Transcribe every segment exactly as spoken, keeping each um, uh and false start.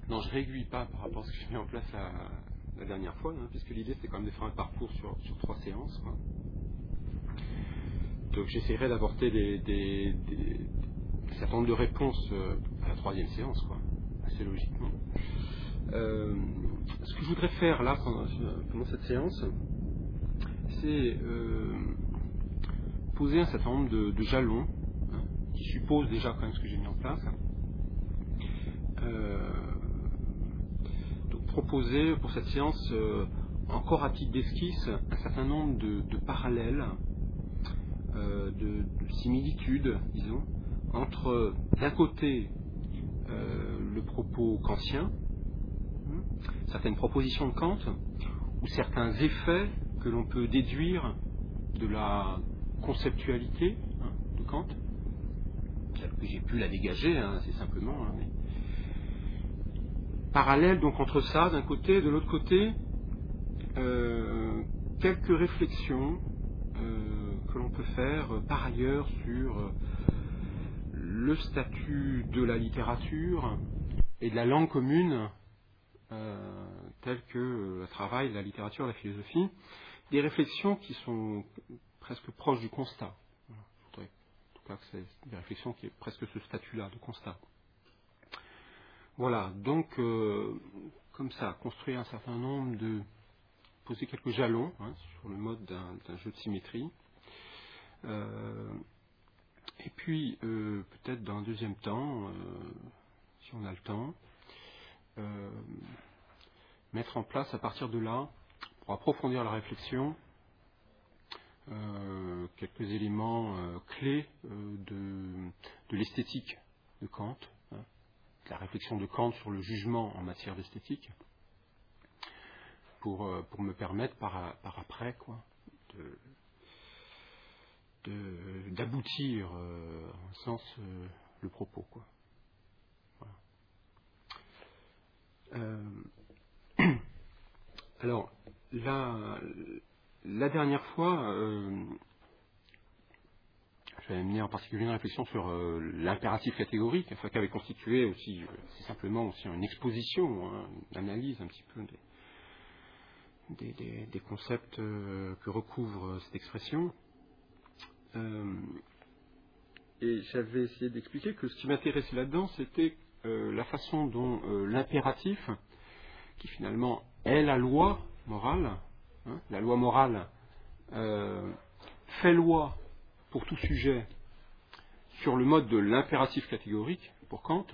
Non, je réaiguille pas par rapport à ce que j'ai mis en place la, la dernière fois, hein, puisque l'idée c'est quand même de faire un parcours sur, sur trois séances, quoi. Donc j'essaierai d'apporter des, des, des, un certain nombre de réponses euh, à la troisième séance, quoi, assez logiquement. Euh, ce que je voudrais faire là pendant, pendant cette séance, c'est euh, poser un certain nombre de, de jalons, hein, qui supposent déjà quand même ce que j'ai mis en place. Euh, donc proposer pour cette séance, euh, encore à titre d'esquisse, un certain nombre de, de parallèles, euh, de, de similitudes, disons, entre d'un côté euh, le propos kantien, hein, certaines propositions de Kant, ou certains effets que l'on peut déduire de la conceptualité, hein, de Kant, que j'ai pu la dégager, hein, assez simplement. Hein, mais... Parallèle donc entre ça d'un côté, et de l'autre côté, euh, quelques réflexions euh, que l'on peut faire euh, par ailleurs sur euh, le statut de la littérature et de la langue commune, euh, telle que euh, le travail, la littérature, la philosophie, des réflexions qui sont presque proches du constat. Voilà. Je voudrais, en tout cas, que c'est des réflexions qui est presque ce statut-là de constat. Voilà, donc euh, comme ça, construire un certain nombre de, poser quelques jalons, hein, sur le mode d'un, d'un jeu de symétrie. Euh, et puis euh, peut-être dans un deuxième temps, euh, si on a le temps, euh, mettre en place à partir de là, pour approfondir la réflexion, euh, quelques éléments euh, clés euh, de, de l'esthétique de Kant, hein, de la réflexion de Kant sur le jugement en matière d'esthétique, pour, euh, pour me permettre par, par après quoi, de, de, d'aboutir euh, en sens euh, le propos, quoi. Voilà. Euh, alors, la, la dernière fois, euh, j'avais mené en particulier une réflexion sur euh, l'impératif catégorique, enfin, qui avait constitué aussi, euh, c'est simplement aussi une exposition, hein, une analyse un petit peu des, des, des, des concepts euh, que recouvre cette expression. Euh, et j'avais essayé d'expliquer que ce qui m'intéressait là-dedans, c'était euh, la façon dont euh, l'impératif, qui finalement est la loi morale, hein, la loi morale euh, fait loi pour tout sujet sur le mode de l'impératif catégorique pour Kant.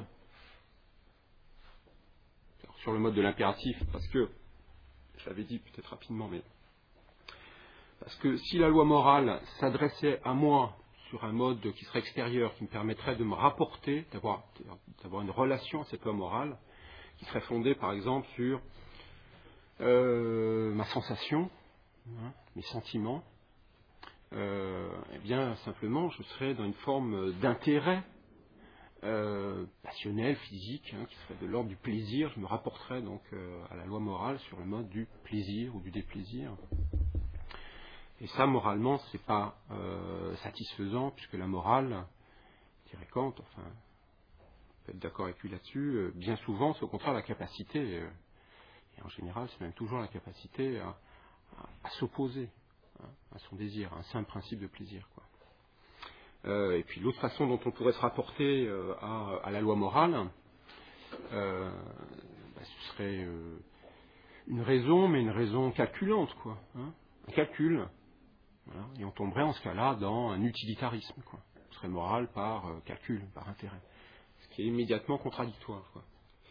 Alors, sur le mode de l'impératif, parce que, je l'avais dit peut-être rapidement, mais parce que si la loi morale s'adressait à moi sur un mode qui serait extérieur, qui me permettrait de me rapporter, d'avoir, d'avoir une relation à cette loi morale, qui serait fondée par exemple sur euh, ma sensation, hein, mes sentiments, euh, eh bien simplement je serais dans une forme d'intérêt euh, passionnel, physique, hein, qui serait de l'ordre du plaisir. Je me rapporterais donc euh, à la loi morale sur le mode du plaisir ou du déplaisir. Et ça, moralement, c'est pas euh, satisfaisant, puisque la morale, dirait Kant, enfin, on peut être d'accord avec lui là-dessus, euh, bien souvent, c'est au contraire la capacité, euh, et en général, c'est même toujours la capacité à, à, à s'opposer, hein, à son désir, à un simple principe de plaisir, quoi. Euh, et puis l'autre façon dont on pourrait se rapporter euh, à, à la loi morale, euh, bah, ce serait euh, une raison, mais une raison calculante, quoi, hein, un calcul. Voilà, et on tomberait en ce cas-là dans un utilitarisme, quoi. On serait moral par euh, calcul, par intérêt, ce qui est immédiatement contradictoire, quoi.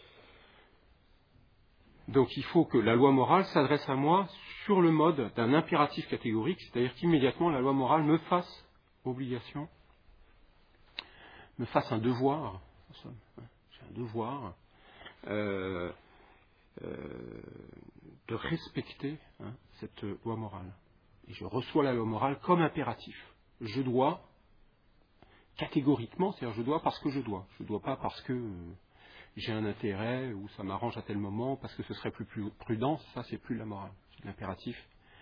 Donc il faut que la loi morale s'adresse à moi sur le mode d'un impératif catégorique, c'est-à-dire qu'immédiatement la loi morale me fasse obligation, me fasse un devoir, en somme, hein, j'ai un devoir euh, euh, de respecter, hein, cette loi morale. Et je reçois la loi morale comme impératif. Je dois, catégoriquement, c'est-à-dire je dois parce que je dois. Je ne dois pas parce que euh, j'ai un intérêt ou ça m'arrange à tel moment, parce que ce serait plus, plus prudent. Ça, c'est plus la morale. C'est l'impératif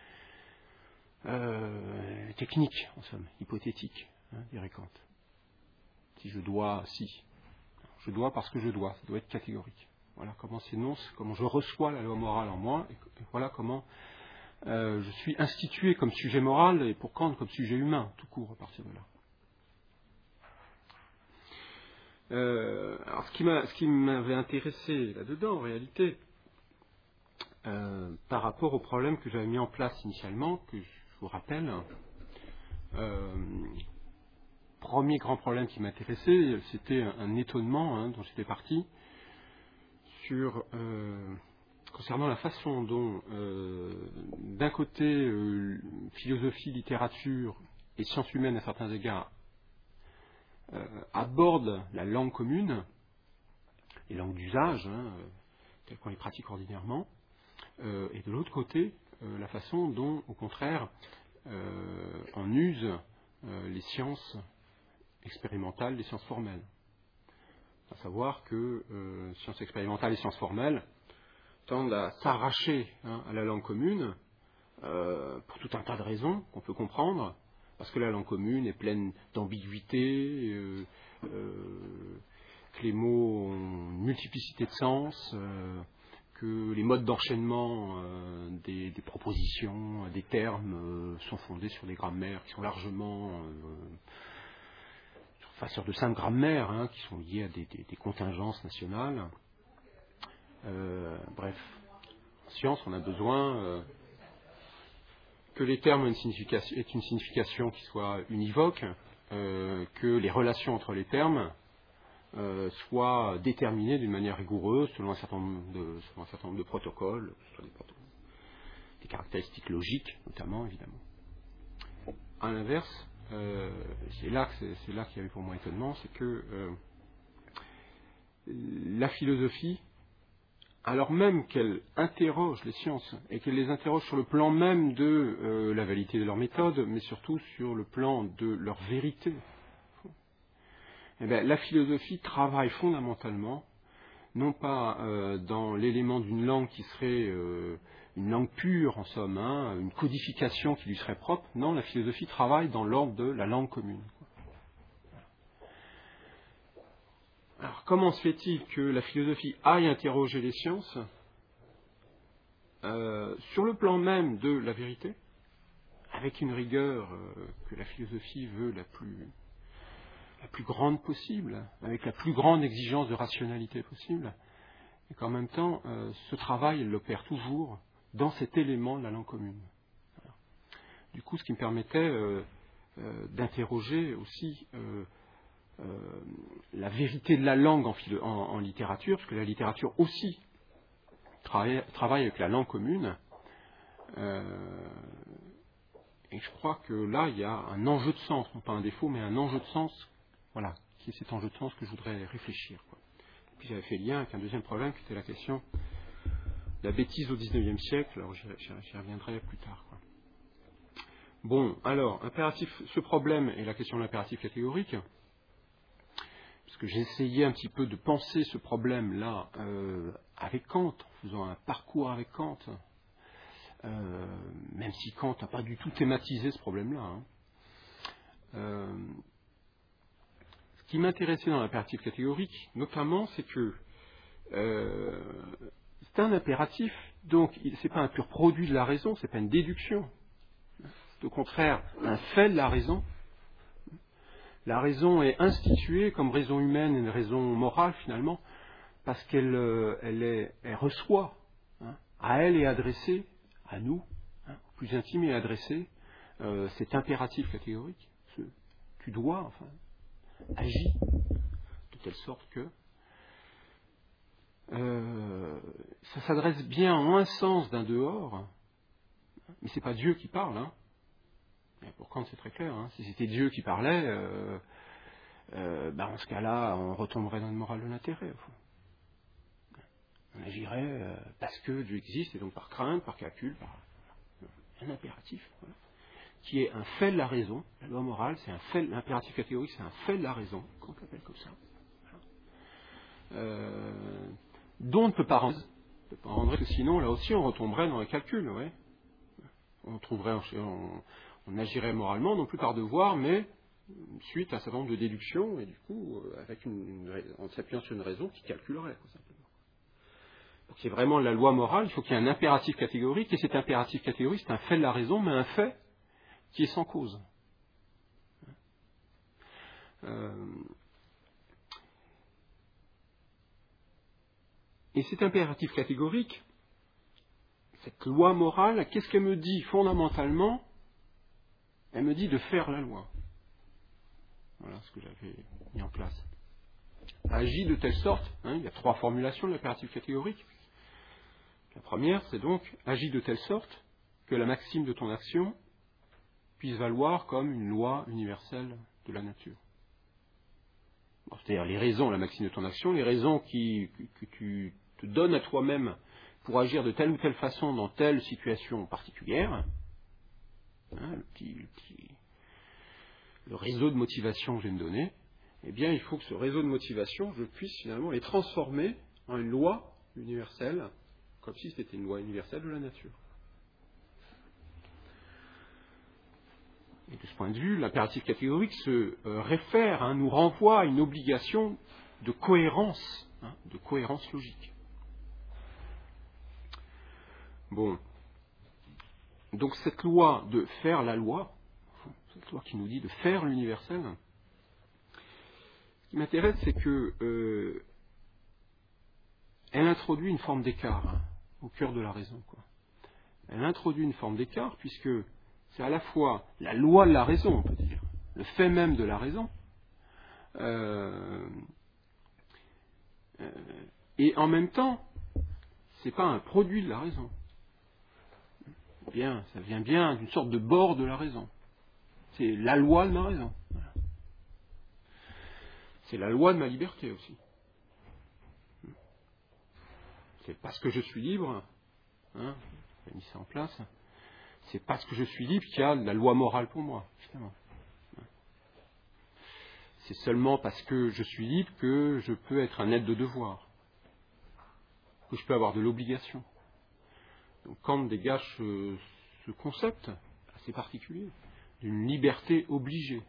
euh, technique, en somme, hypothétique, hein, dirait Kant. Si je dois, si. Je dois parce que je dois. Ça doit être catégorique. Voilà comment s'énonce, comment je reçois la loi morale en moi, et, et voilà comment euh, je suis institué comme sujet moral et pour Kant comme sujet humain, tout court à partir de là. Euh, alors ce qui m'a, ce qui m'avait intéressé là-dedans, en réalité, euh, par rapport au problème que j'avais mis en place initialement, que je vous rappelle, euh, premier grand problème qui m'intéressait, c'était un, un étonnement hein, dont j'étais parti sur euh, concernant la façon dont, euh, d'un côté, euh, philosophie, littérature et sciences humaines à certains égards euh, abordent la langue commune, les langues d'usage, hein, telles qu'on les pratique ordinairement, euh, et de l'autre côté, euh, la façon dont, au contraire, euh, en usent euh, les sciences expérimentales, les sciences formelles. À savoir que euh, sciences expérimentales et sciences formelles tendent à s'arracher hein, à la langue commune euh, pour tout un tas de raisons qu'on peut comprendre, parce que la langue commune est pleine d'ambiguïté, euh, euh, que les mots ont une multiplicité de sens, euh, que les modes d'enchaînement euh, des, des propositions, des termes euh, sont fondés sur des grammaires qui sont largement, euh, enfin sur de simples grammaires, hein, qui sont liées à des, des, des contingences nationales. Euh, bref, en science, on a besoin euh, que les termes aient une signification, aient une signification qui soit univoque, euh, que les relations entre les termes euh, soient déterminées d'une manière rigoureuse selon un certain nombre de, selon un certain nombre de protocoles, des, protocoles, des caractéristiques logiques notamment, évidemment. À l'inverse, euh, c'est là que c'est, c'est là qu'il y avait pour moi étonnement, c'est que euh, la philosophie, alors même qu'elle interroge les sciences et qu'elle les interroge sur le plan même de euh, la validité de leur méthode, mais surtout sur le plan de leur vérité, eh bien, la philosophie travaille fondamentalement, non pas euh, dans l'élément d'une langue qui serait euh, une langue pure en somme, hein, une codification qui lui serait propre, non, la philosophie travaille dans l'ordre de la langue commune. Alors, comment se fait-il que la philosophie aille interroger les sciences euh, sur le plan même de la vérité, avec une rigueur euh, que la philosophie veut la plus, la plus grande possible, avec la plus grande exigence de rationalité possible, et qu'en même temps, euh, ce travail, elle l'opère toujours dans cet élément de la langue commune. Voilà. Du coup, ce qui me permettait euh, euh, d'interroger aussi euh, Euh, la vérité de la langue en, philo- en, en littérature, parce que la littérature aussi travaille, travaille avec la langue commune, euh, et je crois que là, il y a un enjeu de sens, non pas un défaut, mais un enjeu de sens, voilà, qui est cet enjeu de sens que je voudrais réfléchir. Quoi. Et puis j'avais fait lien avec un deuxième problème, qui était la question de la bêtise au dix-neuvième siècle, alors j'y, j'y reviendrai plus tard. Quoi. Bon, alors, impératif, ce problème est la question de l'impératif catégorique, parce que j'ai essayé un petit peu de penser ce problème-là euh, avec Kant, en faisant un parcours avec Kant, euh, même si Kant n'a pas du tout thématisé ce problème-là. Hein. Euh, ce qui m'intéressait dans l'impératif catégorique, notamment, c'est que euh, c'est un impératif, donc ce n'est pas un pur produit de la raison, ce n'est pas une déduction. C'est au contraire un fait de la raison. La raison est instituée comme raison humaine et une raison morale finalement, parce qu'elle euh, elle est, elle reçoit, hein, à elle est adressée, à nous, hein, au plus intime est adressé, euh, cet impératif catégorique. Ce, tu dois, enfin, agis, de telle sorte que euh, ça s'adresse bien en un sens d'un dehors, mais c'est pas Dieu qui parle. Hein. Et pour Kant, c'est très clair. Hein. Si c'était Dieu qui parlait, euh, euh, ben, en ce cas-là, on retomberait dans une morale de l'intérêt. Au fond. On agirait euh, parce que Dieu existe, et donc par crainte, par calcul, par un impératif, voilà, qui est un fait de la raison. La loi morale, c'est un fait, l'impératif catégorique, c'est un fait de la raison, qu'on l'appelle comme ça. Voilà. Euh, dont on ne peut pas rendre, peut pas rendre, parce que sinon, là aussi, on retomberait dans les calculs, ouais. On trouverait, on, on agirait moralement, non plus par devoir, mais suite à un certain nombre de déductions, et du coup, avec une, une, en s'appuyant sur une raison qui calculerait, tout simplement. pour qu'il y ait vraiment la loi morale, il faut qu'il y ait un impératif catégorique, et cet impératif catégorique, c'est un fait de la raison, mais un fait qui est sans cause. Euh, et cet impératif catégorique, cette loi morale, qu'est-ce qu'elle me dit fondamentalement? Elle me dit de faire la loi. Voilà ce que j'avais mis en place. Agit de telle sorte, hein, il y a trois formulations de l'impératif catégorique. La première, c'est donc agit de telle sorte que la maxime de ton action puisse valoir comme une loi universelle de la nature. Bon, c'est-à-dire les raisons, la maxime de ton action, les raisons qui, que, que tu te donnes à toi-même pour agir de telle ou telle façon dans telle situation particulière, hein, le, petit, le, petit, le réseau de motivation que je vais me donner, eh bien il faut que ce réseau de motivation, je puisse finalement les transformer en une loi universelle, comme si c'était une loi universelle de la nature. Et de ce point de vue, l'impératif catégorique se euh, réfère, hein, nous renvoie à une obligation de cohérence, hein, de cohérence logique. Bon. Donc cette loi de faire la loi, cette loi qui nous dit de faire l'universel, ce qui m'intéresse, c'est que euh, elle introduit une forme d'écart, hein, au cœur de la raison, quoi. Elle introduit une forme d'écart, puisque c'est à la fois la loi de la raison, on peut dire, le fait même de la raison, euh, euh, et en même temps, c'est pas un produit de la raison. Bien, ça vient bien d'une sorte de bord de la raison. C'est la loi de ma raison. Voilà. C'est la loi de ma liberté aussi. C'est parce que je suis libre, hein, j'ai mis ça en place, c'est parce que je suis libre qu'il y a la loi morale pour moi, finalement. C'est seulement parce que je suis libre que je peux être un être de devoir, que je peux avoir de l'obligation. Donc Kant dégage ce, ce concept assez particulier d'une liberté obligée.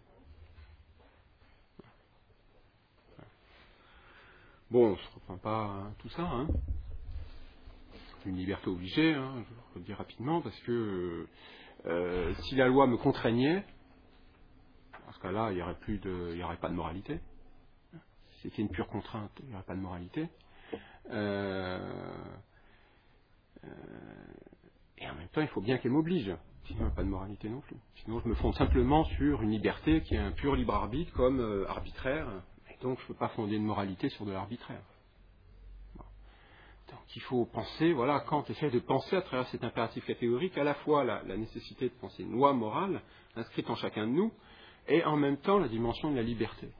Bon, je ne reprends pas hein, tout ça, hein. Une liberté obligée, hein, je le dis rapidement, parce que euh, si la loi me contraignait, dans ce cas-là, il n'y aurait plus de, il n'y aurait pas de moralité. Si c'était une pure contrainte, il n'y aurait pas de moralité. Euh, euh, et en même temps, il faut bien qu'elle m'oblige. Sinon, il n'y a pas de moralité non plus. Sinon, je me fonde simplement sur une liberté qui est un pur libre arbitre comme euh, arbitraire. Et donc, je ne peux pas fonder une moralité sur de l'arbitraire. Bon. Donc, il faut penser, voilà, Kant essaie de penser à travers cet impératif catégorique à la fois la, la nécessité de penser une loi morale inscrite en chacun de nous et en même temps la dimension de la liberté.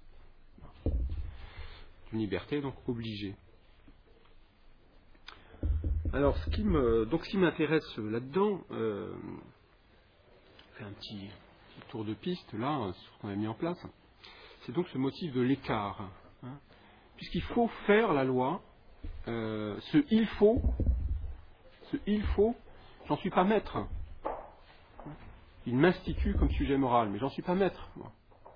Une liberté donc obligée. Alors, ce qui me, donc, ce qui m'intéresse là-dedans, euh, je fais un petit, petit tour de piste là, sur ce qu'on a mis en place, c'est donc ce motif de l'écart. Hein, puisqu'il faut faire la loi, euh, ce il faut, ce il faut, j'en suis pas maître. Il m'institue comme sujet moral, mais j'en suis pas maître, moi.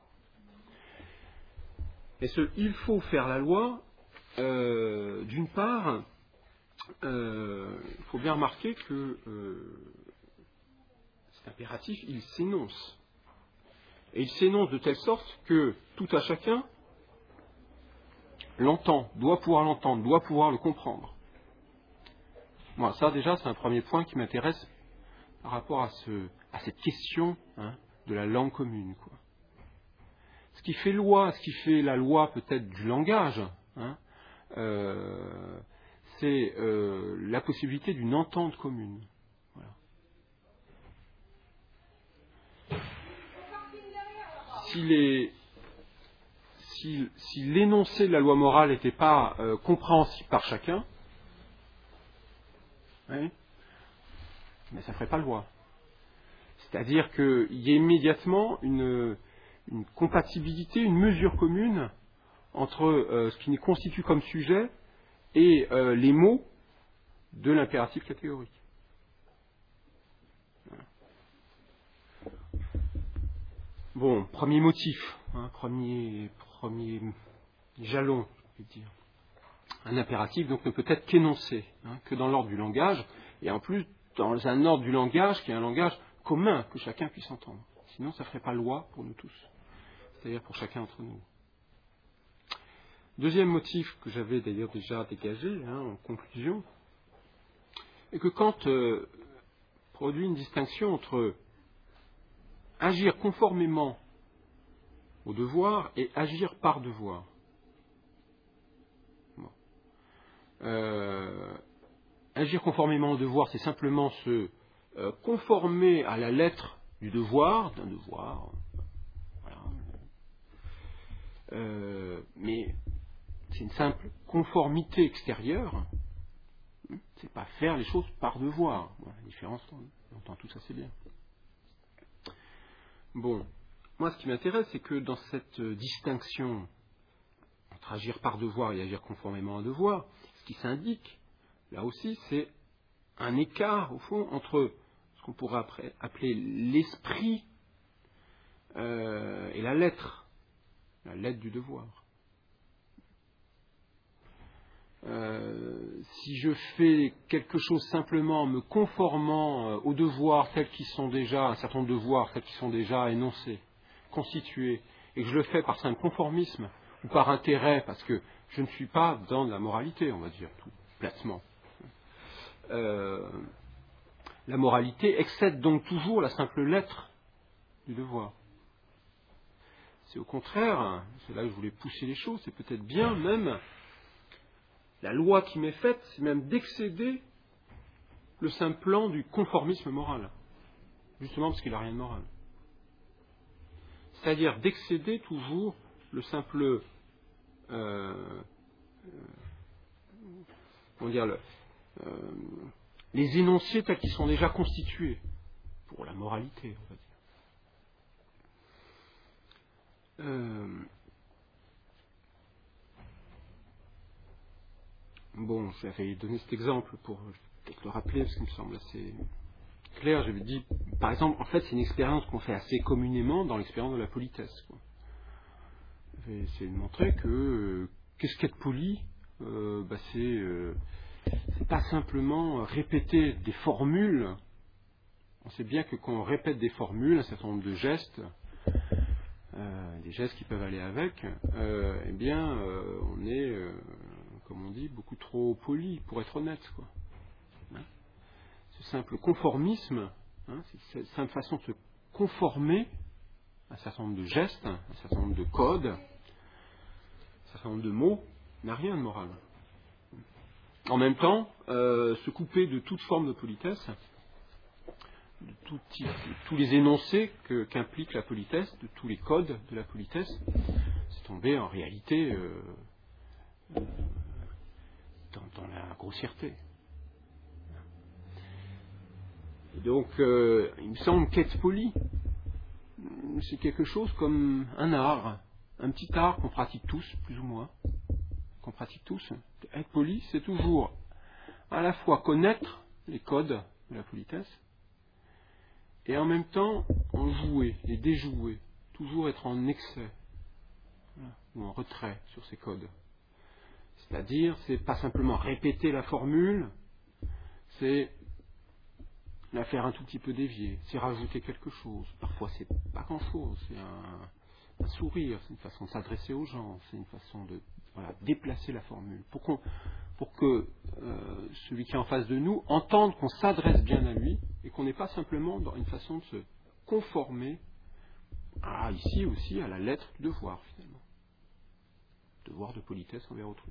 Et ce il faut faire la loi, euh, d'une part, il euh, faut bien remarquer que euh, cet impératif, il s'énonce. Et il s'énonce de telle sorte que tout à chacun l'entend, doit pouvoir l'entendre, doit pouvoir le comprendre. Moi, ça déjà, c'est un premier point qui m'intéresse par rapport à, ce, à cette question hein, de la langue commune, quoi. Ce qui fait loi, ce qui fait la loi peut-être du langage, hein, euh, c'est euh, la possibilité d'une entente commune. Voilà. Si, les, si, si l'énoncé de la loi morale n'était pas euh, compréhensible par chacun, oui, mais ça ne ferait pas loi. C'est-à-dire qu'il y a immédiatement une, une compatibilité, une mesure commune entre euh, ce qui nous constitue comme sujet et euh, les mots de l'impératif catégorique. Voilà. Bon, premier motif, hein, premier, premier jalon, je vais dire. Un impératif donc ne peut être qu'énoncé, hein, que dans l'ordre du langage, et en plus dans un ordre du langage qui est un langage commun que chacun puisse entendre. Sinon ça ne ferait pas loi pour nous tous, c'est-à-dire pour chacun d'entre nous. Deuxième motif que j'avais d'ailleurs déjà dégagé hein, en conclusion, est que Kant euh, produit une distinction entre agir conformément au devoir et agir par devoir. Bon. Euh, agir conformément au devoir, c'est simplement se euh, conformer à la lettre du devoir, d'un devoir, voilà. Euh, mais c'est une simple conformité extérieure, c'est pas faire les choses par devoir. Bon, la différence, on entend tout ça, c'est bien. Bon, moi ce qui m'intéresse, c'est que dans cette distinction entre agir par devoir et agir conformément à un devoir, ce qui s'indique, là aussi, c'est un écart, au fond, entre ce qu'on pourrait après appeler l'esprit euh, et la lettre, la lettre du devoir. Euh, si je fais quelque chose simplement en me conformant euh, aux devoirs tels qu'ils sont déjà, un certain nombre de devoirs tels qu'ils sont déjà énoncés, constitués, et que je le fais par simple conformisme, ou par intérêt, parce que je ne suis pas dans la moralité, on va dire, tout placement. Euh, la moralité excède donc toujours la simple lettre du devoir. C'est au contraire, c'est là que je voulais pousser les choses, c'est peut-être bien même, la loi qui m'est faite, c'est même d'excéder le simple plan du conformisme moral, justement parce qu'il n'a rien de moral. C'est-à-dire d'excéder toujours le simple, euh, euh, comment dire, le, euh, les énoncés tels qu'ils sont déjà constitués pour la moralité, on va dire. Euh, bon, j'avais donné cet exemple pour peut-être le rappeler parce qu'il me semble assez clair. J'avais dit, par exemple, en fait, c'est une expérience qu'on fait assez communément dans l'expérience de la politesse, quoi. J'avais essayé de montrer que euh, qu'est-ce qu'être poli, euh, bah, c'est euh, c'est pas simplement répéter des formules. On sait bien que quand on répète des formules, un certain nombre de gestes, euh, des gestes qui peuvent aller avec, euh, eh bien, euh, on est, euh, comme on dit, beaucoup trop poli pour être honnête, quoi. Hein, ce simple conformisme, hein, c'est cette simple façon de se conformer à un certain nombre de gestes, un certain nombre de codes, un certain nombre de mots, n'a rien de moral. En même temps, euh, se couper de toute forme de politesse, de, tout type, de tous les énoncés que, qu'implique la politesse, de tous les codes de la politesse, c'est tomber en réalité euh, euh, dans, dans la grossièreté. Et donc, euh, il me semble qu'être poli, c'est quelque chose comme un art, un petit art qu'on pratique tous, plus ou moins, qu'on pratique tous. Être poli, c'est toujours à la fois connaître les codes de la politesse, et en même temps en jouer, les déjouer, toujours être en excès, voilà, ou en retrait sur ces codes. C'est-à-dire, c'est pas simplement répéter la formule, c'est la faire un tout petit peu dévier, c'est rajouter quelque chose. Parfois, c'est pas grand-chose, c'est un, un sourire, c'est une façon de s'adresser aux gens, c'est une façon de voilà, déplacer la formule, pour, qu'on, pour que euh, celui qui est en face de nous entende qu'on s'adresse bien à lui et qu'on n'est pas simplement dans une façon de se conformer à, ici aussi, à la lettre du devoir, finalement. Devoir de politesse envers autrui.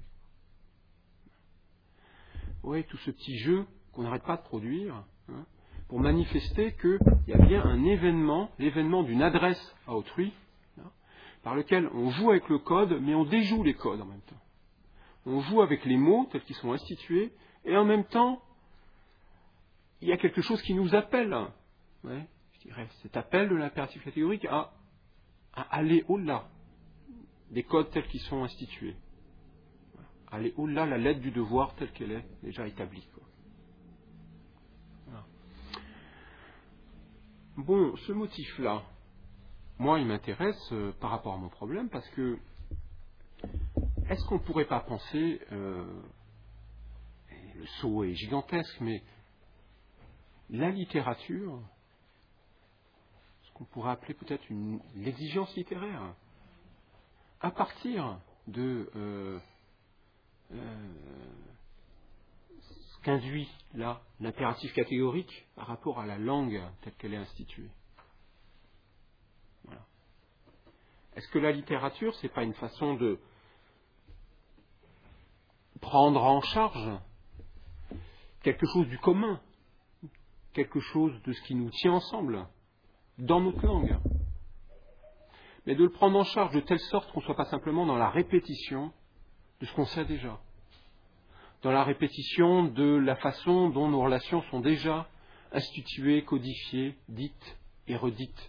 Oui, tout ce petit jeu qu'on n'arrête pas de produire, hein, pour manifester qu'il y a bien un événement, l'événement d'une adresse à autrui, hein, par lequel on joue avec le code, mais on déjoue les codes en même temps. On joue avec les mots tels qu'ils sont institués, et en même temps, il y a quelque chose qui nous appelle, ouais, je dirais, cet appel de l'impératif catégorique à, à aller au-delà des codes tels qu'ils sont institués. Aller au-delà la lettre du devoir telle qu'elle est déjà établie, quoi. Voilà. Bon, ce motif-là, moi, il m'intéresse euh, par rapport à mon problème, parce que est-ce qu'on ne pourrait pas penser, euh, le saut est gigantesque, mais la littérature, ce qu'on pourrait appeler peut-être une, l'exigence littéraire, à partir de euh, euh, ce qu'induit là l'impératif catégorique par rapport à la langue telle qu'elle est instituée. Voilà. Est-ce que la littérature, c'est pas une façon de prendre en charge quelque chose du commun, quelque chose de ce qui nous tient ensemble, dans notre langue, mais de le prendre en charge de telle sorte qu'on ne soit pas simplement dans la répétition de ce qu'on sait déjà, dans la répétition de la façon dont nos relations sont déjà instituées, codifiées, dites et redites.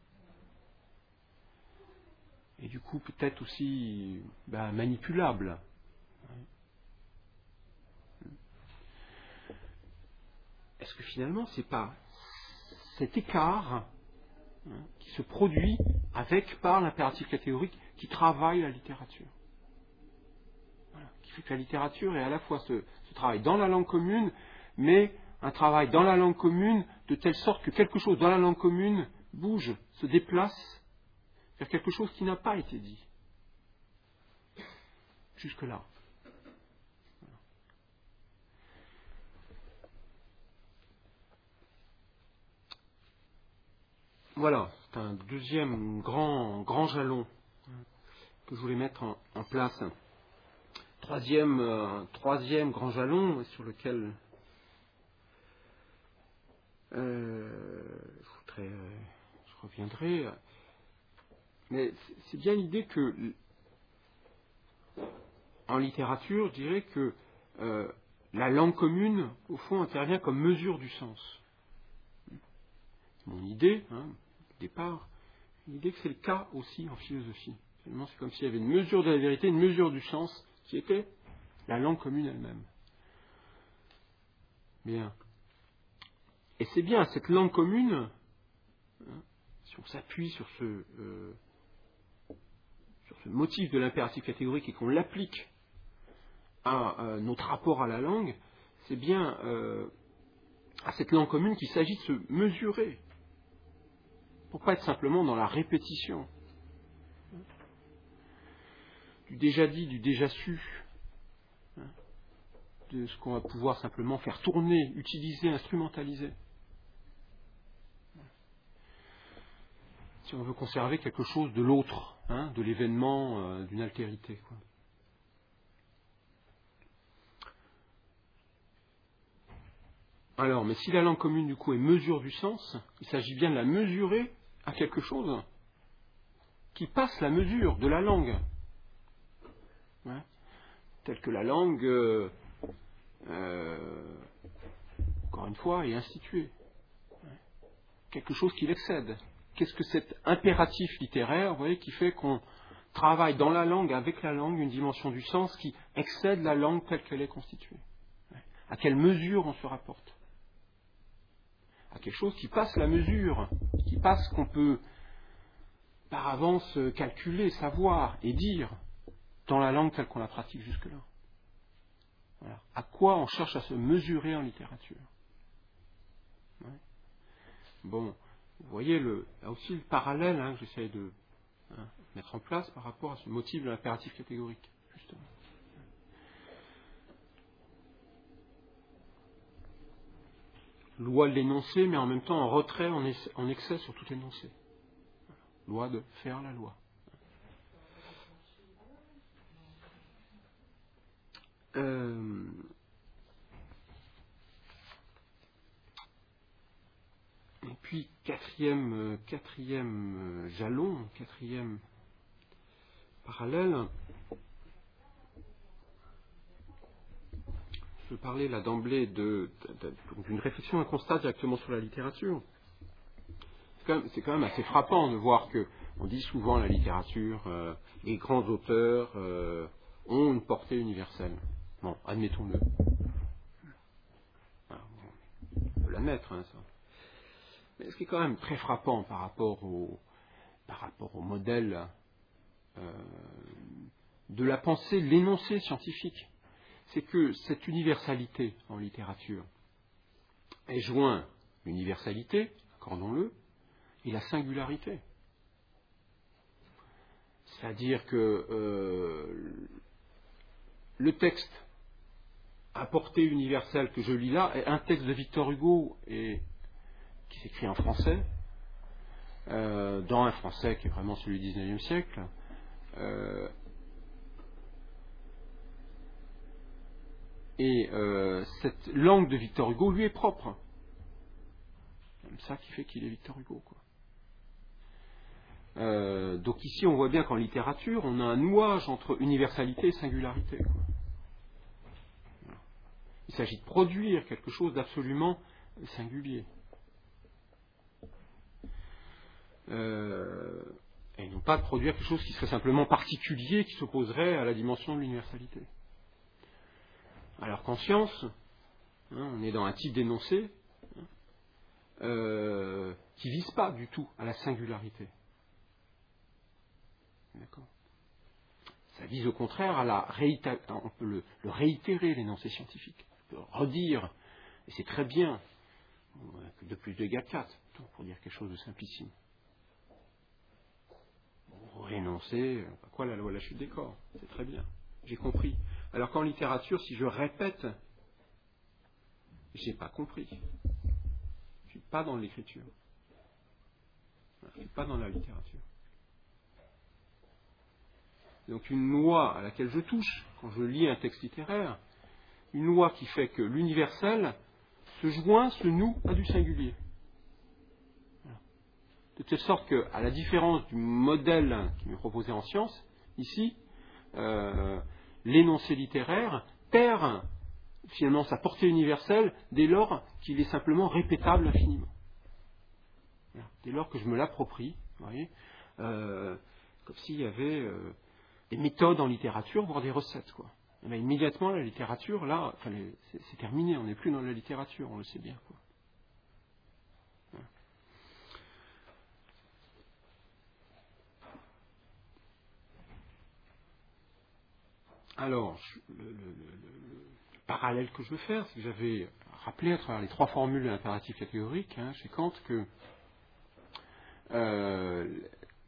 Et du coup peut-être aussi ben, manipulables. Est-ce que finalement c'est pas cet écart hein, qui se produit avec par l'impératif catégorique qui travaille la littérature, voilà, qui fait que la littérature est à la fois ce, ce travail dans la langue commune, mais un travail dans la langue commune de telle sorte que quelque chose dans la langue commune bouge, se déplace vers quelque chose qui n'a pas été dit jusque-là. Voilà, c'est un deuxième grand, grand jalon que je voulais mettre en, en place. Troisième, euh, troisième grand jalon sur lequel euh, je, voudrais, euh, je reviendrai. Mais c'est bien l'idée que, en littérature, je dirais que euh, la langue commune, au fond, intervient comme mesure du sens. Mon idée, hein, au départ, l'idée que c'est le cas aussi en philosophie. Finalement, c'est comme s'il y avait une mesure de la vérité, une mesure du sens, qui était la langue commune elle-même. Bien. Et c'est bien cette langue commune, hein, si on s'appuie sur ce, euh, sur ce motif de l'impératif catégorique et qu'on l'applique à euh, notre rapport à la langue, c'est bien euh, à cette langue commune qu'il s'agit de se mesurer, pour ne pas être simplement dans la répétition du déjà dit, du déjà su, hein, de ce qu'on va pouvoir simplement faire tourner, utiliser, instrumentaliser. Si on veut conserver quelque chose de l'autre, hein, de l'événement, euh, d'une altérité, quoi. Alors, mais si la langue commune, du coup, est mesure du sens, il s'agit bien de la mesurer à quelque chose qui passe la mesure de la langue. Ouais. Telle que la langue, euh, euh, encore une fois, est instituée. Ouais. Quelque chose qui l'excède. Qu'est-ce que cet impératif littéraire, vous voyez, qui fait qu'on travaille dans la langue, avec la langue, une dimension du sens qui excède la langue telle qu'elle est constituée. Ouais. À quelle mesure on se rapporte? À quelque chose qui passe la mesure, qui passe ce qu'on peut par avance calculer, savoir et dire dans la langue telle qu'on la pratique jusque-là. Voilà. À quoi on cherche à se mesurer en littérature? Ouais. Bon, vous voyez le, là aussi le parallèle hein, que j'essaie de hein, mettre en place par rapport à ce motif de l'impératif catégorique, justement. Loi de l'énoncé, mais en même temps en retrait, en, essai, en excès sur tout énoncé. Loi de faire la loi. Euh, et puis, quatrième, quatrième jalon, quatrième parallèle, je parlais là d'emblée de, de, de, d'une réflexion, un constat directement sur la littérature. C'est quand même, c'est quand même assez frappant de voir que on dit souvent la littérature, euh, les grands auteurs euh, ont une portée universelle. Bon, admettons-le. Voilà, on peut l'admettre, hein, ça. Mais ce qui est quand même très frappant par rapport au, par rapport au modèle euh, de la pensée, l'énoncé scientifique. C'est que cette universalité en littérature est joint l'universalité, accordons-le, et la singularité. C'est-à-dire que euh, le texte à portée universelle que je lis là est un texte de Victor Hugo et qui s'écrit en français, euh, dans un français qui est vraiment celui du dix-neuvième siècle. Euh, et euh, cette langue de Victor Hugo lui est propre. C'est même ça qui fait qu'il est Victor Hugo, quoi. Euh, donc ici, on voit bien qu'en littérature, on a un nouage entre universalité et singularité, quoi. Voilà. Il s'agit de produire quelque chose d'absolument singulier. Euh, et non pas de produire quelque chose qui serait simplement particulier, qui s'opposerait à la dimension de l'universalité. Alors qu'en science, hein, on est dans un type d'énoncé hein, euh, qui ne vise pas du tout à la singularité. D'accord. Ça vise au contraire à la réitérer, on peut le, le réitérer, l'énoncé scientifique. On peut redire, et c'est très bien, que deux plus deux égale quatre, pour dire quelque chose de simplissime. Bon, réénoncer, quoi, la loi de la chute des corps, c'est très bien, j'ai compris. Alors qu'en littérature, si je répète, je n'ai pas compris. Je ne suis pas dans l'écriture. Je ne suis pas dans la littérature. Donc une loi à laquelle je touche quand je lis un texte littéraire, une loi qui fait que l'universel se joint, se noue à du singulier. Voilà. De telle sorte qu'à la différence du modèle qui m'est proposé en science, ici, euh, l'énoncé littéraire perd finalement sa portée universelle dès lors qu'il est simplement répétable infiniment. Voilà. Dès lors que je me l'approprie, vous voyez, euh, comme s'il y avait euh, des méthodes en littérature, voire des recettes, quoi. Mais immédiatement, la littérature, là, enfin, les, c'est, c'est terminé, on n'est plus dans la littérature, on le sait bien, quoi. Voilà. Alors, je, le, le, le, le, le parallèle que je veux faire, c'est que j'avais rappelé à travers les trois formules de l'impératif catégorique, hein, chez Kant, que euh,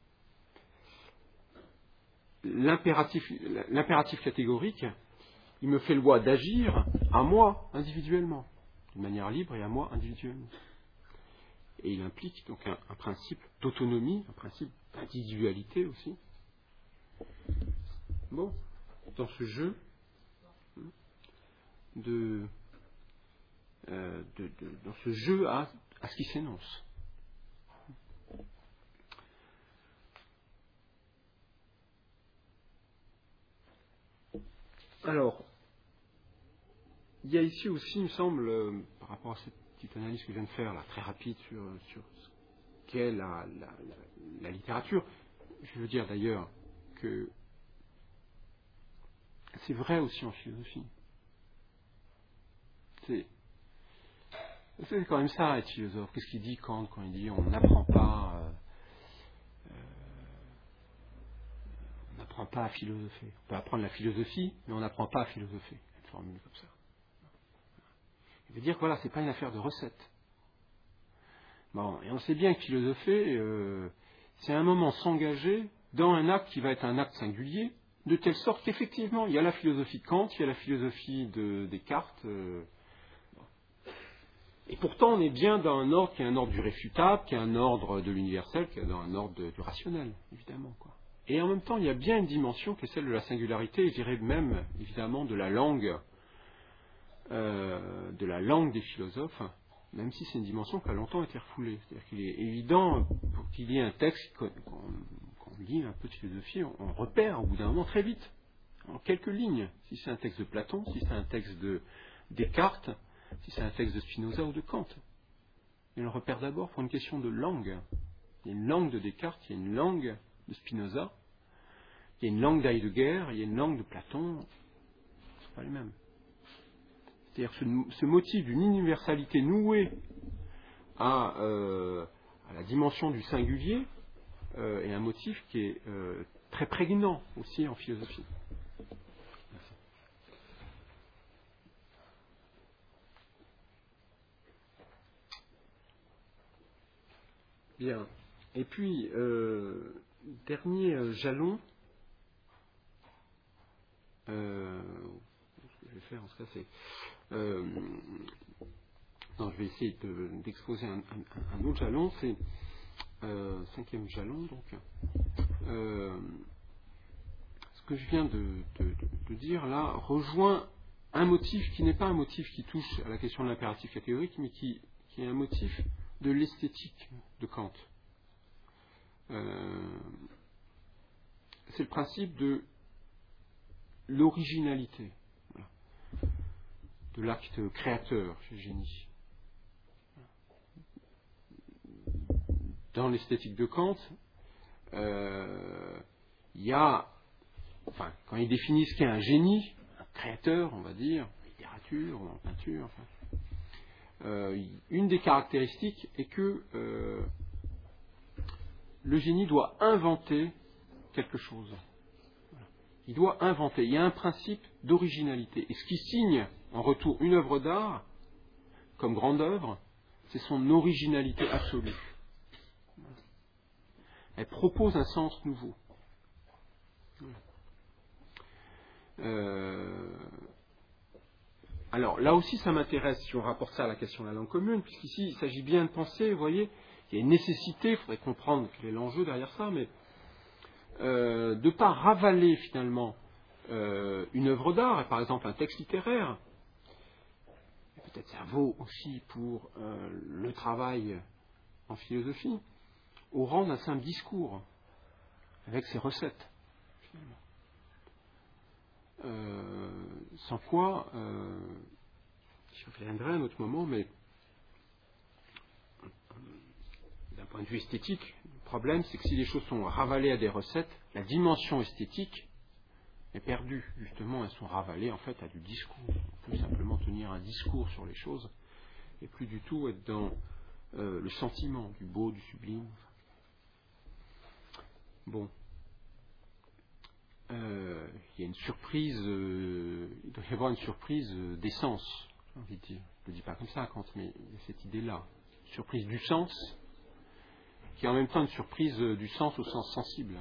l'impératif, l'impératif catégorique, il me fait loi d'agir à moi individuellement, de manière libre et à moi individuellement. Et il implique donc un, un principe d'autonomie, un principe d'individualité aussi. Bon, dans ce jeu de, euh, de, de dans ce jeu à, à ce qui s'énonce. Alors, il y a ici aussi, il me semble, euh, par rapport à cette petite analyse que je viens de faire, là, très rapide sur, sur ce qu'est la, la, la, la littérature, je veux dire d'ailleurs que c'est vrai aussi en philosophie. C'est, c'est quand même ça, être philosophe. Qu'est-ce qu'il dit Kant quand il dit on n'apprend pas, euh, euh, on n'apprend pas à philosopher. On peut apprendre la philosophie, mais on n'apprend pas à philosopher. Une formule comme ça. Il veut dire que voilà, c'est pas une affaire de recette. Bon, et on sait bien que philosopher, euh, c'est un moment s'engager dans un acte qui va être un acte singulier, de telle sorte qu'effectivement, il y a la philosophie de Kant, il y a la philosophie de Descartes. Euh, et pourtant, on est bien dans un ordre qui est un ordre du réfutable, qui est un ordre de l'universel, qui est dans un ordre de, du rationnel, évidemment, quoi. Et en même temps, il y a bien une dimension qui est celle de la singularité, et je dirais même, évidemment, de la langue, euh, de la langue des philosophes, même si c'est une dimension qui a longtemps été refoulée. C'est-à-dire qu'il est évident, pour qu'il y ait un texte, qu'on, qu'on lit un peu de philosophie, on, on repère au bout d'un moment très vite, en quelques lignes, si c'est un texte de Platon, si c'est un texte de Descartes, si c'est un texte de Spinoza ou de Kant. Et on le repère d'abord pour une question de langue. Il y a une langue de Descartes, il y a une langue de Spinoza, il y a une langue d'Heidegger, il y a une langue de Platon, ce ne sont pas les mêmes. C'est-à-dire ce, ce motif d'une universalité nouée à, euh, à la dimension du singulier euh, est un motif qui est euh, très prégnant aussi en philosophie. Bien. Et puis, euh, dernier euh, jalon. Euh, ce que je vais faire, en tout cas, c'est. Euh, non, je vais essayer de, d'exposer un, un, un autre jalon. C'est euh, cinquième jalon, donc. Euh, ce que je viens de, de, de, de dire là rejoint un motif qui n'est pas un motif qui touche à la question de l'impératif catégorique, mais qui, qui est un motif de l'esthétique de Kant. Euh, c'est le principe de l'originalité, voilà, de l'acte créateur chez le génie. Dans l'esthétique de Kant, euh, il y a, enfin, quand il définit ce qu'est un génie, un créateur, on va dire, en littérature, en peinture, enfin, euh, une des caractéristiques est que euh, le génie doit inventer quelque chose. Voilà. Il doit inventer. Il y a un principe d'originalité. Et ce qui signe en retour une œuvre d'art, comme grande œuvre, c'est son originalité absolue. Elle propose un sens nouveau. Euh, alors, là aussi, ça m'intéresse si on rapporte ça à la question de la langue commune, puisqu'ici, il s'agit bien de penser, vous voyez, il y a une nécessité, il faudrait comprendre quel est l'enjeu derrière ça, mais euh, de ne pas ravaler finalement euh, une œuvre d'art, par exemple un texte littéraire. Peut-être ça vaut aussi pour euh, le travail en philosophie, au rang d'un simple discours, avec ses recettes, finalement. Euh, sans quoi, euh, j'y reviendrai à un autre moment, mais d'un point de vue esthétique, le problème c'est que si les choses sont ravalées à des recettes, la dimension esthétique est perdue. Justement, elles sont ravalées en fait à du discours. On peut simplement tenir un discours sur les choses et plus du tout être dans euh, le sentiment du beau, du sublime. Bon. Euh, il y a une surprise, euh, il doit y avoir une surprise euh, des sens, j'ai envie de dire. Je ne le dis pas comme ça, Kant, mais il y a cette idée-là. Une surprise du sens, qui est en même temps une surprise euh, du sens au sens sensible.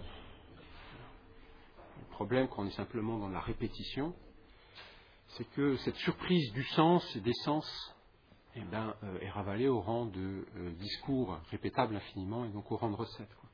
Le problème, quand on est simplement dans la répétition, c'est que cette surprise du sens et des sens eh ben, euh, est ravalée au rang de euh, discours répétable infiniment, et donc au rang de recette, quoi.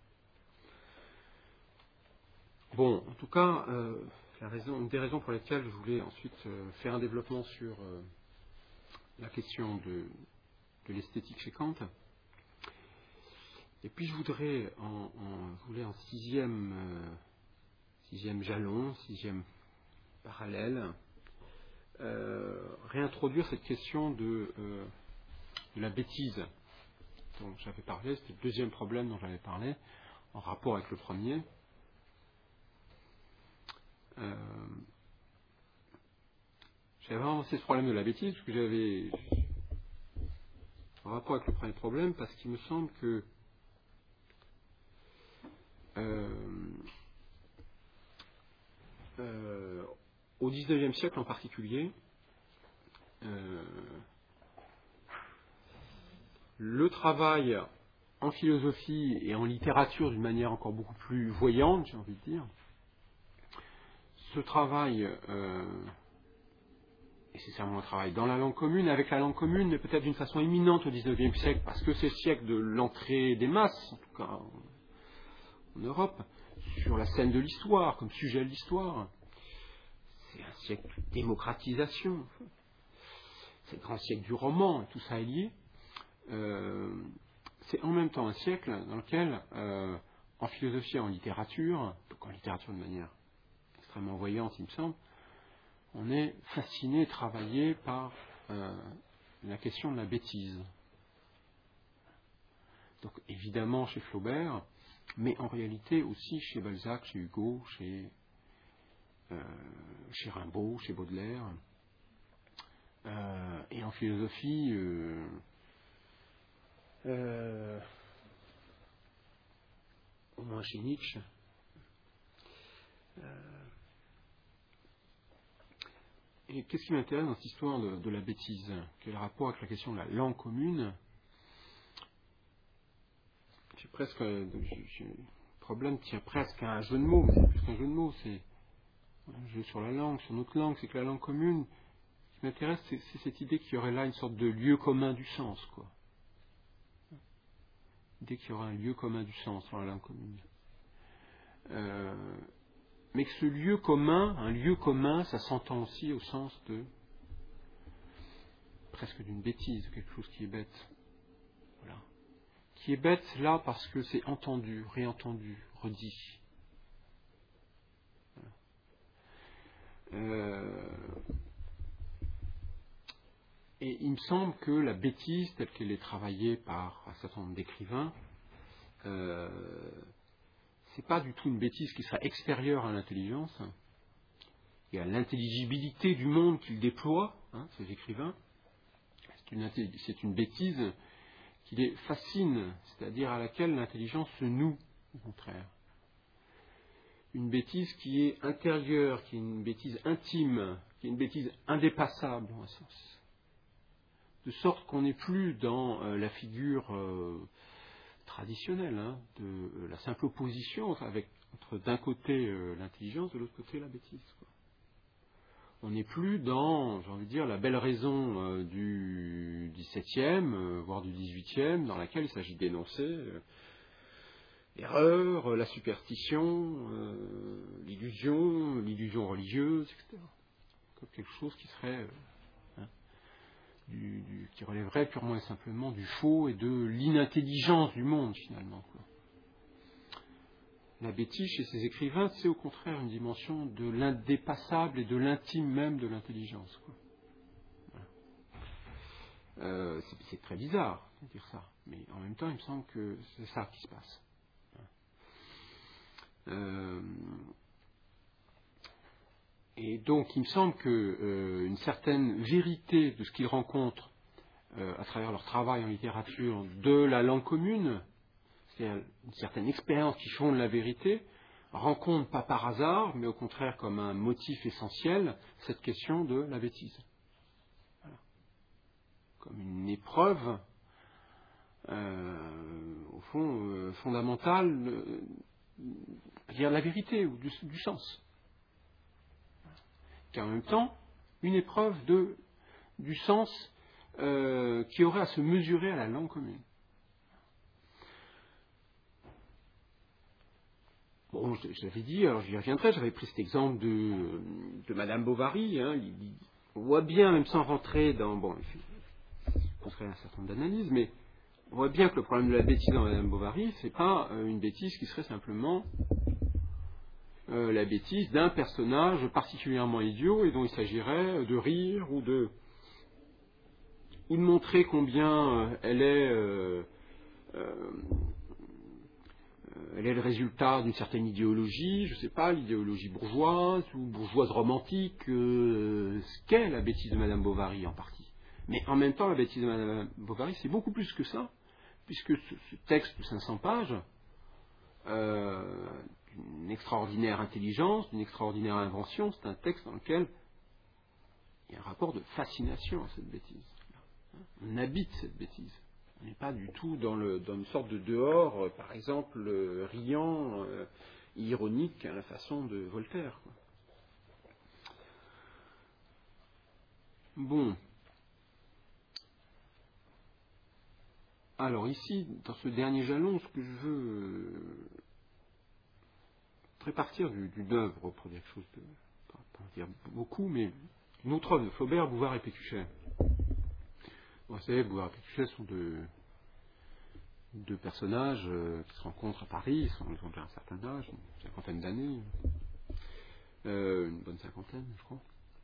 Bon, en tout cas, euh, la raison, une des raisons pour lesquelles je voulais ensuite euh, faire un développement sur euh, la question de, de l'esthétique chez Kant. Et puis je voudrais en, en, je voulais en sixième, euh, sixième jalon, sixième parallèle, euh, réintroduire cette question de, euh, de la bêtise dont j'avais parlé. C'était le deuxième problème dont j'avais parlé, en rapport avec le premier. Euh, j'avais avancé ce problème de la bêtise parce que j'avais en rapport avec le premier problème parce qu'il me semble que euh, euh, au dix-neuvième siècle en particulier, euh, le travail en philosophie et en littérature d'une manière encore beaucoup plus voyante, j'ai envie de dire, ce travail euh, nécessairement un travail dans la langue commune, avec la langue commune, mais peut-être d'une façon éminente au dix-neuvième siècle, parce que c'est le siècle de l'entrée des masses, en tout cas en, en Europe, sur la scène de l'histoire, comme sujet de l'histoire. C'est un siècle de démocratisation. C'est le grand siècle du roman, et tout ça est lié. Euh, c'est en même temps un siècle dans lequel, euh, en philosophie et en littérature, donc en littérature de manière extrêmement voyante, il me semble, on est fasciné, travaillé par euh, la question de la bêtise. Donc évidemment chez Flaubert, mais en réalité aussi chez Balzac, chez Hugo, chez, euh, chez Rimbaud, chez Baudelaire. Euh, et en philosophie, euh, euh, au moins chez Nietzsche. Euh, et qu'est-ce qui m'intéresse dans cette histoire de, de la bêtise? Quel est le rapport avec la question de la langue commune? presque, euh, je- je- le problème tient presque à un jeu de mots, mais c'est plus qu'un jeu de mots, c'est un jeu sur la langue, sur notre langue, c'est que la langue commune, ce qui m'intéresse, c'est, c'est cette idée qu'il y aurait là une sorte de lieu commun du sens, quoi. L'idée qu'il y aurait un lieu commun du sens dans la langue commune. Euh, mais que ce lieu commun, un lieu commun, ça s'entend aussi au sens de presque d'une bêtise, quelque chose qui est bête. Voilà. Qui est bête là parce que c'est entendu, réentendu, redit. Voilà. Euh, et il me semble que la bêtise, telle qu'elle est travaillée par un certain nombre d'écrivains, euh, c'est pas du tout une bêtise qui sera extérieure à l'intelligence et à l'intelligibilité du monde qu'ils déploient, hein, ces écrivains. C'est une, c'est une bêtise qui les fascine, c'est-à-dire à laquelle l'intelligence se noue, au contraire. Une bêtise qui est intérieure, qui est une bêtise intime, qui est une bêtise indépassable, en un sens. De sorte qu'on n'est plus dans euh, la figure euh, traditionnelle, hein, de euh, la simple opposition avec, entre d'un côté euh, l'intelligence, de l'autre côté la bêtise, quoi. On n'est plus dans, j'ai envie de dire, la belle raison euh, du dix-septième, euh, voire du dix-huitième, dans laquelle il s'agit d'énoncer euh, l'erreur, euh, la superstition, euh, l'illusion, l'illusion religieuse, et cetera. Comme quelque chose qui serait, euh, hein, du, du, qui relèverait purement et simplement du faux et de l'inintelligence du monde, finalement, quoi. La bêtise chez ces écrivains, c'est au contraire une dimension de l'indépassable et de l'intime même de l'intelligence, quoi. Voilà. Euh, c'est, c'est très bizarre de dire ça, mais en même temps, il me semble que c'est ça qui se passe. Euh, et donc, il me semble que euh, une certaine vérité de ce qu'ils rencontrent euh, à travers leur travail en littérature de la langue commune, c'est-à-dire une certaine expérience qui fonde la vérité, rencontre pas par hasard, mais au contraire comme un motif essentiel, cette question de la bêtise. Voilà. Comme une épreuve, euh, au fond, euh, fondamentale, euh, dire la vérité ou du, du sens. Qui est en même temps une épreuve de, du sens euh, qui aurait à se mesurer à la langue commune. Bon, je, je l'avais dit, alors j'y reviendrai, j'avais pris cet exemple de, de Madame Bovary, hein, il, il, on voit bien, même sans rentrer dans, bon, je penserai à un certain nombre d'analyses, mais on voit bien que le problème de la bêtise dans Madame Bovary, c'est pas euh, une bêtise qui serait simplement euh, la bêtise d'un personnage particulièrement idiot et dont il s'agirait de rire ou de, ou de montrer combien euh, elle est... Euh, euh, Elle est le résultat d'une certaine idéologie, je ne sais pas, l'idéologie bourgeoise ou bourgeoise romantique, euh, ce qu'est la bêtise de Madame Bovary en partie. Mais en même temps, la bêtise de Madame Bovary, c'est beaucoup plus que ça, puisque ce, ce texte de cinq cents pages, euh, d'une extraordinaire intelligence, d'une extraordinaire invention, c'est un texte dans lequel il y a un rapport de fascination à cette bêtise. On habite cette bêtise. On n'est pas du tout dans, le, dans une sorte de dehors, euh, par exemple, euh, riant, euh, ironique, à la façon de Voltaire, quoi. Bon. Alors ici, dans ce dernier jalon, ce que je veux euh, répartir du, d'une œuvre, pour dire quelque chose de, pas, pas dire beaucoup, mais une autre œuvre de Flaubert, Bouvard et Pécuchet. Vous savez, Bouvard et Pécuchet sont deux, deux personnages euh, qui se rencontrent à Paris, ils, sont, ils ont déjà un certain âge, une cinquantaine d'années, euh, une bonne cinquantaine, je crois.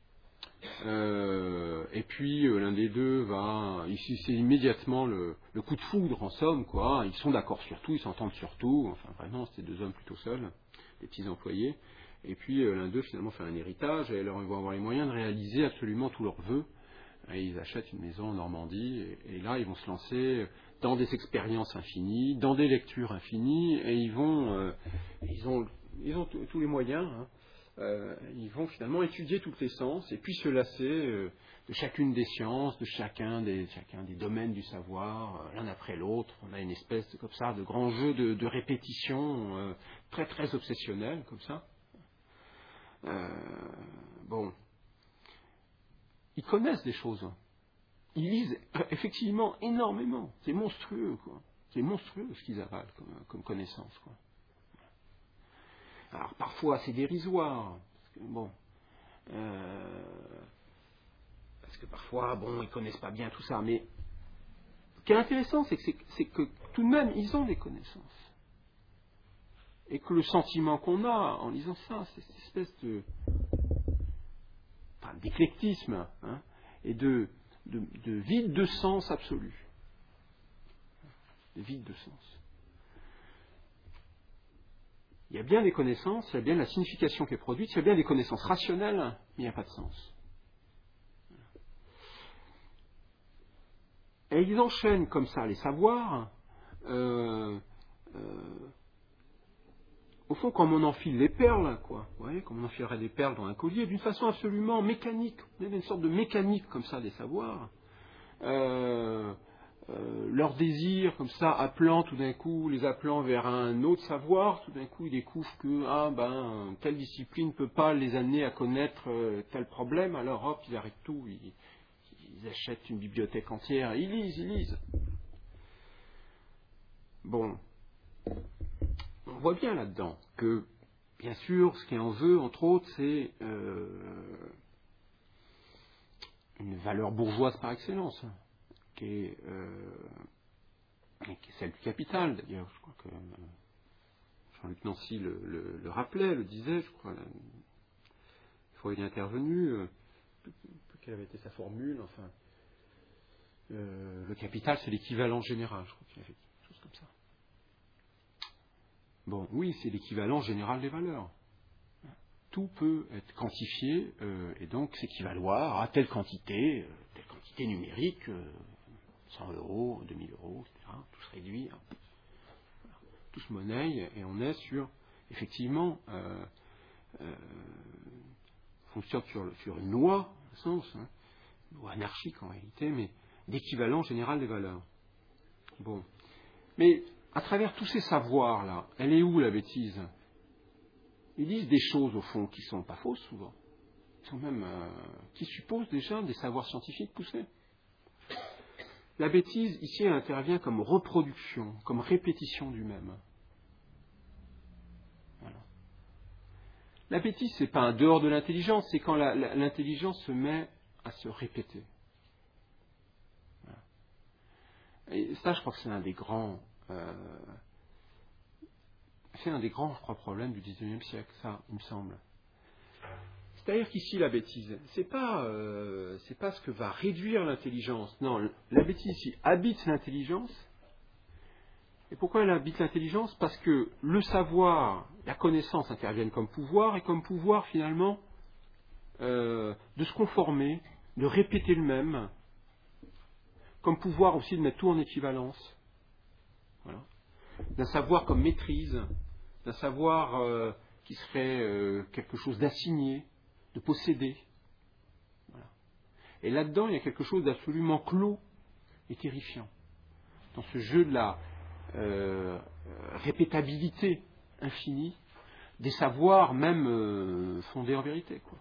Euh, et puis euh, l'un des deux va, ici c'est immédiatement le, le coup de foudre en somme, quoi. Ils sont d'accord sur tout, ils s'entendent sur tout. Enfin vraiment, c'était deux hommes plutôt seuls, des petits employés. Et puis euh, l'un d'eux finalement fait un héritage et alors ils vont avoir les moyens de réaliser absolument tous leurs vœux. Et ils achètent une maison en Normandie et, et là ils vont se lancer dans des expériences infinies, dans des lectures infinies et ils vont, euh, ils ont, ils ont tous les moyens, hein, euh, ils vont finalement étudier toutes les sciences et puis se lasser euh, de chacune des sciences, de chacun des, chacun des domaines du savoir, euh, l'un après l'autre. On a une espèce de, comme ça, de grand jeu de, de répétition euh, très très obsessionnel, comme ça. Euh, bon. Ils connaissent des choses. Ils lisent effectivement énormément. C'est monstrueux, quoi. C'est monstrueux ce qu'ils avalent comme, comme connaissance, quoi. Alors parfois c'est dérisoire. Parce que, bon, euh, parce que parfois, bon, ils connaissent pas bien tout ça. Mais ce qui est intéressant, c'est que, c'est, c'est que tout de même, ils ont des connaissances. Et que le sentiment qu'on a en lisant ça, c'est cette espèce de enfin, d'éclectisme, hein, et de, de, de vide de sens absolu. De vide de sens. Il y a bien des connaissances, il y a bien la signification qui est produite, il y a bien des connaissances rationnelles, mais il n'y a pas de sens. Et ils enchaînent comme ça les savoirs, euh, euh, au fond, comme on enfile les perles, quoi. Vous voyez, comme on enfilerait des perles dans un collier, d'une façon absolument mécanique. Il y a une sorte de mécanique comme ça des savoirs. Euh, euh, leur désir, comme ça, appelant tout d'un coup, les appelant vers un autre savoir, tout d'un coup, ils découvrent que ah, ben, telle discipline ne peut pas les amener à connaître euh, tel problème, alors hop, ils arrêtent tout, ils, ils achètent une bibliothèque entière, ils lisent, ils lisent. Bon. On voit bien là-dedans que, bien sûr, ce qui en veut, entre autres, c'est euh, une valeur bourgeoise par excellence, qui est, euh, qui est celle du capital, d'ailleurs. Je crois que euh, Jean-Luc Nancy le, le, le rappelait, le disait, je crois, là, il faut y intervenu, euh, quelle avait été sa formule, enfin, euh, le capital, c'est l'équivalent général, je crois qu'il avait dit quelque chose comme ça. Bon, oui, c'est l'équivalent général des valeurs. Tout peut être quantifié euh, et donc s'équivaloir à telle quantité, euh, telle quantité numérique, euh, cent euros, deux mille euros, et cetera. Tout se réduit, hein. Voilà. Tout se monnaie et on est sur, effectivement, euh, euh, fonctionne sur, sur une loi, en sens, hein, une loi anarchique en réalité, mais d'équivalent général des valeurs. Bon. Mais à travers tous ces savoirs-là, elle est où la bêtise ? Ils disent des choses, au fond, qui ne sont pas fausses, souvent. Qui sont même, euh, qui supposent déjà des savoirs scientifiques poussés. La bêtise, ici, elle intervient comme reproduction, comme répétition du même. Voilà. La bêtise, ce n'est pas un dehors de l'intelligence, c'est quand la, la, l'intelligence se met à se répéter. Voilà. Et ça, je crois que c'est un des grands... Euh, c'est un des grands, je crois, problèmes du dix-neuvième siècle, ça, il me semble. C'est-à-dire qu'ici, la bêtise, c'est pas, euh, c'est pas ce que va réduire l'intelligence. Non, la bêtise ici habite l'intelligence. Et pourquoi elle habite l'intelligence ? Parce que le savoir, la connaissance interviennent comme pouvoir, et comme pouvoir, finalement, euh, de se conformer, de répéter le même, comme pouvoir aussi de mettre tout en équivalence. Voilà. D'un savoir comme maîtrise, d'un savoir euh, qui serait euh, quelque chose d'assigné, de posséder. Voilà. Et là-dedans, il y a quelque chose d'absolument clos et terrifiant. Dans ce jeu de la euh, répétabilité infinie, des savoirs même euh, fondés en vérité, quoi.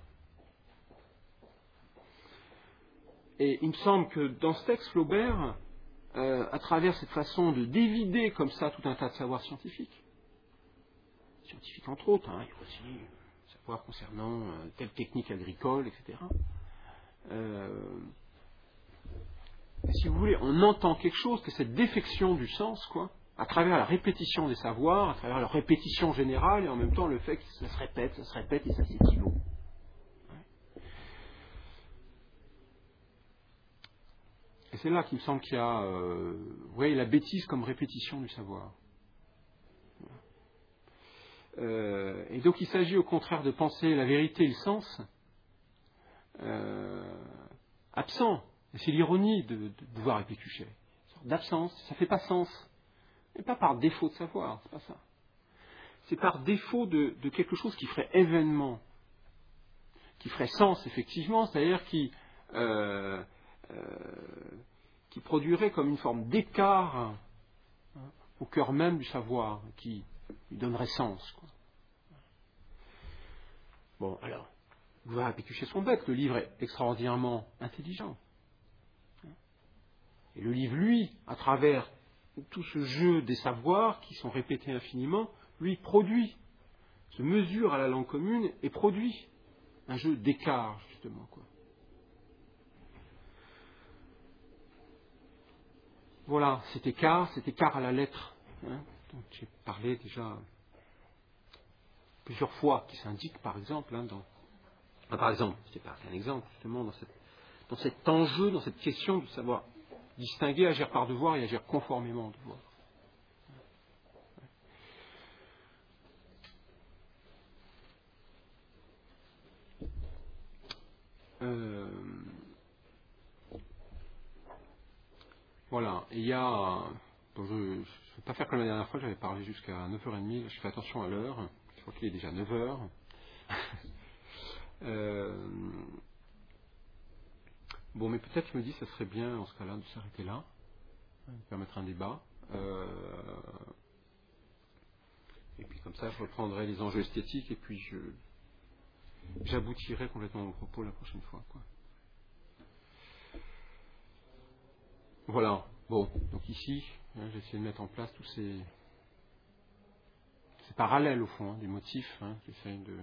Et il me semble que dans ce texte, Flaubert, euh, à travers cette façon de dévider comme ça tout un tas de savoirs scientifiques, scientifiques entre autres, hein, il y a aussi savoir concernant euh, telle technique agricole, et cetera. Euh, si vous voulez, on entend quelque chose, que cette défection du sens, quoi, à travers la répétition des savoirs, à travers leur répétition générale, et en même temps le fait que ça se répète, ça se répète et ça s'équivaut. Et c'est là qu'il me semble qu'il y a, euh, vous voyez, la bêtise comme répétition du savoir. Euh, et donc il s'agit au contraire de penser la vérité et le sens euh, absent. Et c'est l'ironie de, de pouvoir avec Pécuchet. Une sorte d'absence, ça ne fait pas sens. Et pas par défaut de savoir, c'est pas ça. C'est par défaut de, de quelque chose qui ferait événement qui ferait sens, effectivement, c'est-à-dire qui, euh, euh, qui produirait comme une forme d'écart, hein, au cœur même du savoir, qui lui donnerait sens, quoi. Bon, alors, vous verrez Pécuchet son bête, le livre est extraordinairement intelligent. Et le livre, lui, à travers tout ce jeu des savoirs qui sont répétés infiniment, lui produit, se mesure à la langue commune et produit un jeu d'écart, justement, quoi. Voilà, cet écart, cet écart à la lettre, hein, dont j'ai parlé déjà plusieurs fois, qui s'indique, par exemple, hein, dans... Ah, par exemple, c'est pas un exemple, justement, dans, cette, dans cet enjeu, dans cette question de savoir distinguer, agir par devoir et agir conformément au devoir. Euh, voilà, et il y a... Donc je ne vais pas faire comme la dernière fois, j'avais parlé jusqu'à neuf heures trente, je fais attention à l'heure, je crois qu'il est déjà neuf heures. euh, bon, mais peut-être je me dis que ce serait bien, en ce cas-là, de s'arrêter là, de permettre un débat. Euh, et puis comme ça, je reprendrai les enjeux esthétiques et puis je j'aboutirai complètement au propos la prochaine fois, quoi. Voilà. Bon, donc ici, hein, j'ai essayé de mettre en place tous ces, ces parallèles au fond, hein, des motifs, hein, qui essayent de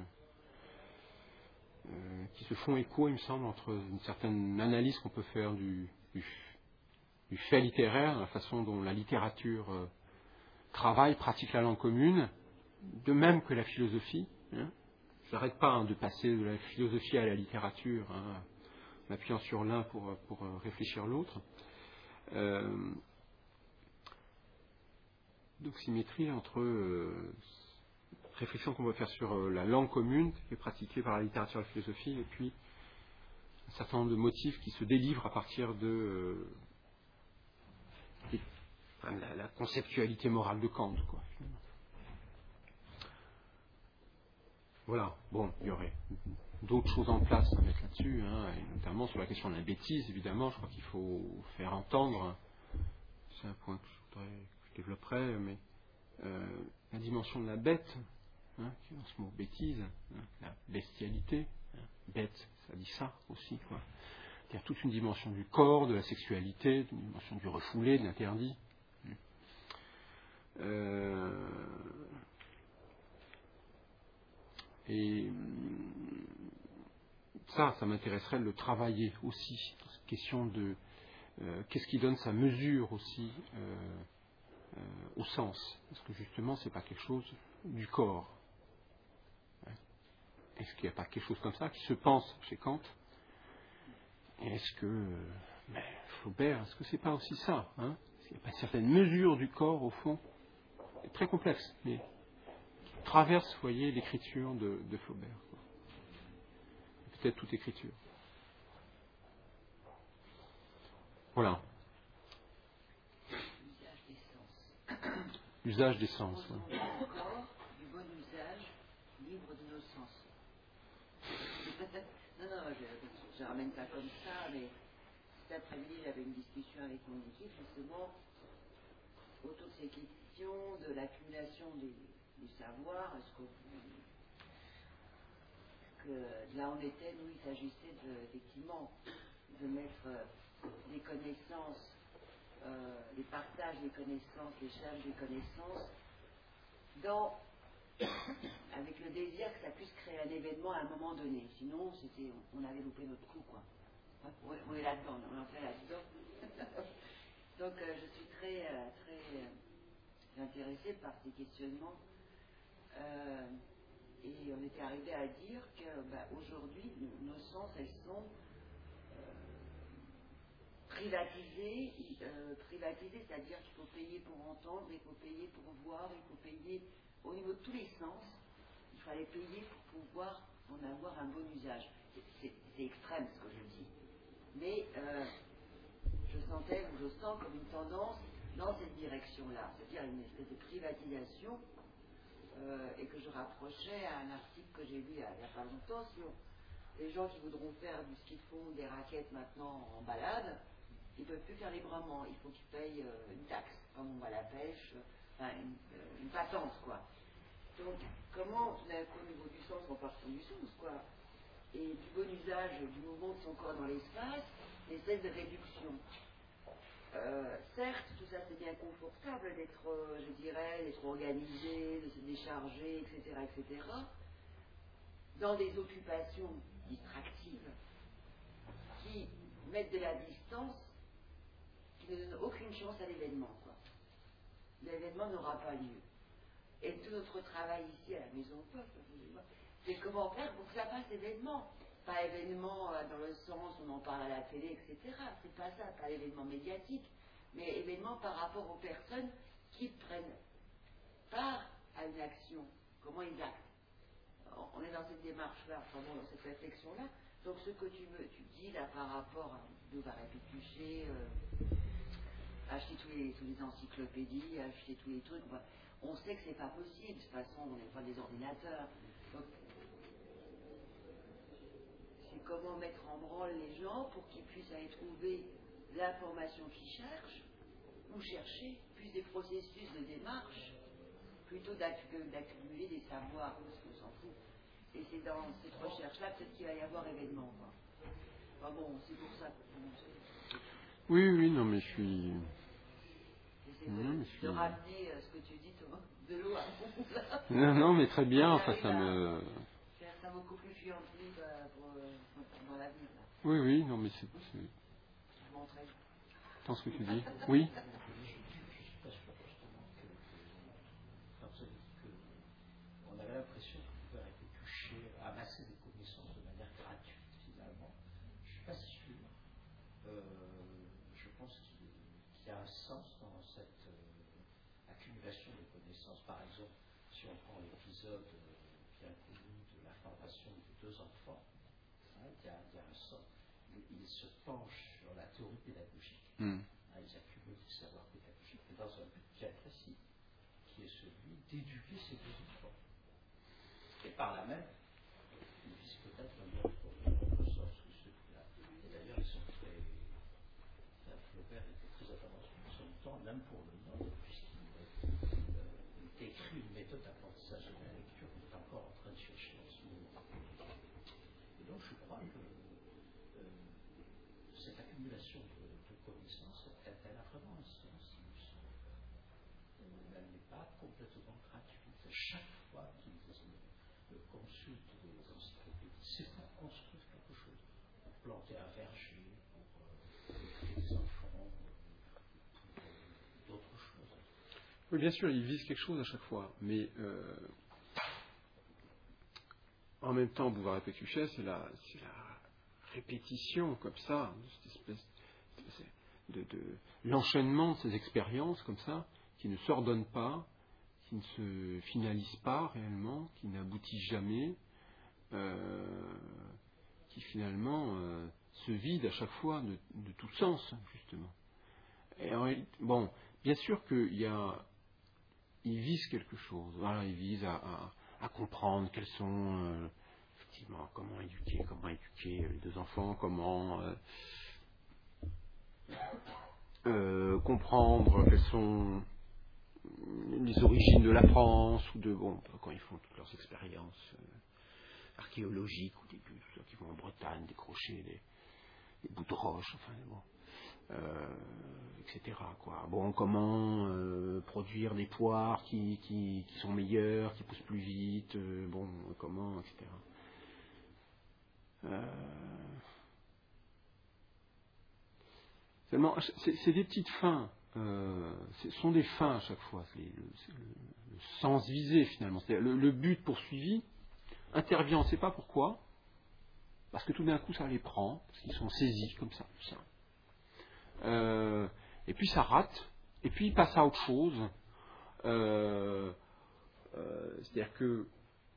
euh, qui se font écho, il me semble, entre une certaine analyse qu'on peut faire du, du, du fait littéraire, la façon dont la littérature euh, travaille, pratique la langue commune, de même que la philosophie. Hein. Je n'arrête pas hein, de passer de la philosophie à la littérature, hein, en appuyant sur l'un pour, pour euh, réfléchir l'autre. Euh, donc symétrie entre euh, réflexion qu'on va faire sur euh, la langue commune qui est pratiquée par la littérature et la philosophie, et puis un certain nombre de motifs qui se délivrent à partir de euh, des, enfin, la, la conceptualité morale de Kant, quoi, finalement. Voilà, bon, il y aurait d'autres choses en place à mettre là-dessus, hein, et notamment sur la question de la bêtise, évidemment, je crois qu'il faut faire entendre, c'est un point que je voudrais que je développerai, mais euh, la dimension de la bête, hein, qui est dans ce mot bêtise, hein, la bestialité, hein, bête, ça dit ça aussi, quoi. Il y a toute une dimension du corps, de la sexualité, une dimension du refoulé, de l'interdit. Euh, et ça, ça m'intéresserait de le travailler aussi, dans cette question de euh, qu'est-ce qui donne sa mesure aussi euh, euh, au sens. Parce que justement, c'est pas quelque chose du corps. Ouais. Est-ce qu'il n'y a pas quelque chose comme ça qui se pense chez Kant? Et est-ce que euh, ben, Flaubert, est-ce que c'est pas aussi ça, hein? Est-ce qu'il n'y a pas une certaine mesure du corps au fond? C'est très complexe, mais qui traverse, vous voyez, l'écriture de, de Flaubert. Quoi. Peut-être toute écriture. Voilà. L'usage des sens. L'usage des sens. On Ouais. encore du bon usage libre de nos sens. non, non, je ne ramène pas comme ça, mais cet après-midi, j'avais une discussion avec mon équipe, justement, autour de ces questions de l'accumulation du, du savoir. Est-ce que, que là on était, nous, il s'agissait de, effectivement de mettre euh, les connaissances, euh, les partages des connaissances, l'échange des connaissances, dans, avec le désir que ça puisse créer un événement à un moment donné. Sinon, c'était, on avait loupé notre coup, quoi. On est là-dedans, on est en fait là-dedans. Donc, euh, je suis très, euh, très euh, intéressée par ces questionnements. Euh, et on était arrivé à dire que, bah, aujourd'hui, nos, nos sens, elles sont privatisés, euh, privatisés, c'est-à-dire qu'il faut payer pour entendre, il faut payer pour voir, il faut payer au niveau de tous les sens, il fallait payer pour pouvoir en avoir un bon usage. C'est, c'est, c'est extrême ce que je dis. Mais euh, je sentais, ou je sens comme une tendance dans cette direction-là, c'est-à-dire une espèce de privatisation, euh, et que je rapprochais à un article que j'ai lu il n'y a pas longtemps sur les gens qui voudront faire du ski de fond, des raquettes maintenant en balade, ils ne peuvent plus faire librement. Il faut qu'ils payent euh, une taxe, comme on va à la pêche, enfin une, euh, une patente, quoi. Donc, comment, tout d'un coup, au niveau du sens, on part sur du sens, quoi. Et du bon usage du mouvement de son corps dans l'espace, et celle de réduction. Euh, certes, tout ça c'est bien confortable d'être, euh, je dirais, d'être organisé, de se décharger, et cetera, et cetera, dans des occupations distractives qui mettent de la distance, qui ne donnent aucune chance à l'événement, quoi. L'événement n'aura pas lieu. Et tout notre travail ici à la Maison Peuple, c'est comment faire pour que ça fasse événement. Pas événement euh, dans le sens où on en parle à la télé, et cetera. C'est pas ça, pas événement médiatique, mais événement par rapport aux personnes qui prennent part à une action. Comment ils actent. On est dans cette démarche-là, enfin bon, dans cette réflexion-là. Donc ce que tu me, tu dis là par rapport à Boulevard Pécuchet, euh, acheter tous les, tous les encyclopédies, acheter tous les trucs. Bah, on sait que c'est pas possible. De toute façon, on n'est pas des ordinateurs. Donc, c'est comment mettre en branle les gens pour qu'ils puissent aller trouver l'information qu'ils cherchent, ou chercher plus des processus de démarche, plutôt d'accumuler des savoirs, parce qu'on s'en fout. Et c'est dans cette recherche-là peut-être qu'il va y avoir événement. Quoi. Enfin bon, c'est pour ça que... Oui, oui, non, mais je suis... J'essaie de, Mmh, je suis... de ramener euh, ce que tu dis, Thomas, de l'eau à mon Non, non, mais très bien, enfin ça me... Faire ça beaucoup plus fluent pour, pour, dans l'avenir. Oui, oui, non, mais c'est... c'est... Je montrerai. Tant ce que tu dis. Oui. On avait l'impression qu'on pouvait réfléchir, amasser des connaissances de manière gratuite finalement. Je ne suis pas sûr. Euh, je pense qu'il, qu'il y a un sens dans cette euh, accumulation de connaissances. Par exemple, si on prend l'épisode euh, bien connu de la formation de deux enfants, hein, il, y a, il y a un sens. Ils, ils se penchent sur la théorie pédagogique. Mm. Hein, ils accumulent du savoir pédagogique, mais dans un but bien précis, qui est celui d'éduquer ces deux enfants. Et par là même, ils visent peut-être un autre, un autre sens que celui-là. Et d'ailleurs, ils sont très. Flaubert était très attentif en son temps, même pour le nom, puisqu'il euh, décrit une méthode d'apprentissage de la lecture qu'il est encore en train de chercher en ce moment. Et donc, je crois que euh, cette accumulation de, de connaissances, elle, elle a vraiment un sens. Elle n'est pas complètement gratuite. Chaque fois qu'ils consultent des encyclopédies, c'est pour construire quelque chose, pour planter un verger, pour euh, éduquer des enfants, pour euh, d'autres choses. Oui, bien sûr, ils visent quelque chose à chaque fois, mais euh, en même temps, Boulevard Pécuchet, c'est la, c'est la répétition comme ça, de cette espèce de, de l'enchaînement de ces expériences comme ça, qui ne s'ordonnent pas, qui ne se finalisent pas réellement, qui n'aboutissent jamais, euh, qui finalement euh, se vident à chaque fois de, de tout sens, justement. Et en réalité, bon, bien sûr qu'il y a, ils visent quelque chose. Voilà, ils visent à, à, à comprendre quels sont, euh, effectivement, comment éduquer, comment éduquer les deux enfants, comment euh, euh, comprendre quelles sont les origines de la France, ou de, bon, quand ils font toutes leurs expériences euh, archéologiques, ou des tout ça, qui vont en Bretagne décrocher des, des bouts de roche, enfin, bon. Euh, et cetera. Quoi. Bon, comment euh, produire des poires qui, qui, qui sont meilleures, qui poussent plus vite, euh, bon, comment, et cetera. Euh... Seulement, c'est, c'est des petites fins. Euh, ce sont des fins à chaque fois. C'est le, c'est le, le sens visé finalement. C'est le, le but poursuivi intervient, on ne sait pas pourquoi, parce que tout d'un coup ça les prend, parce qu'ils sont saisis comme ça. ça. Euh, et puis ça rate, et puis ils passent à autre chose. Euh, euh, c'est-à-dire que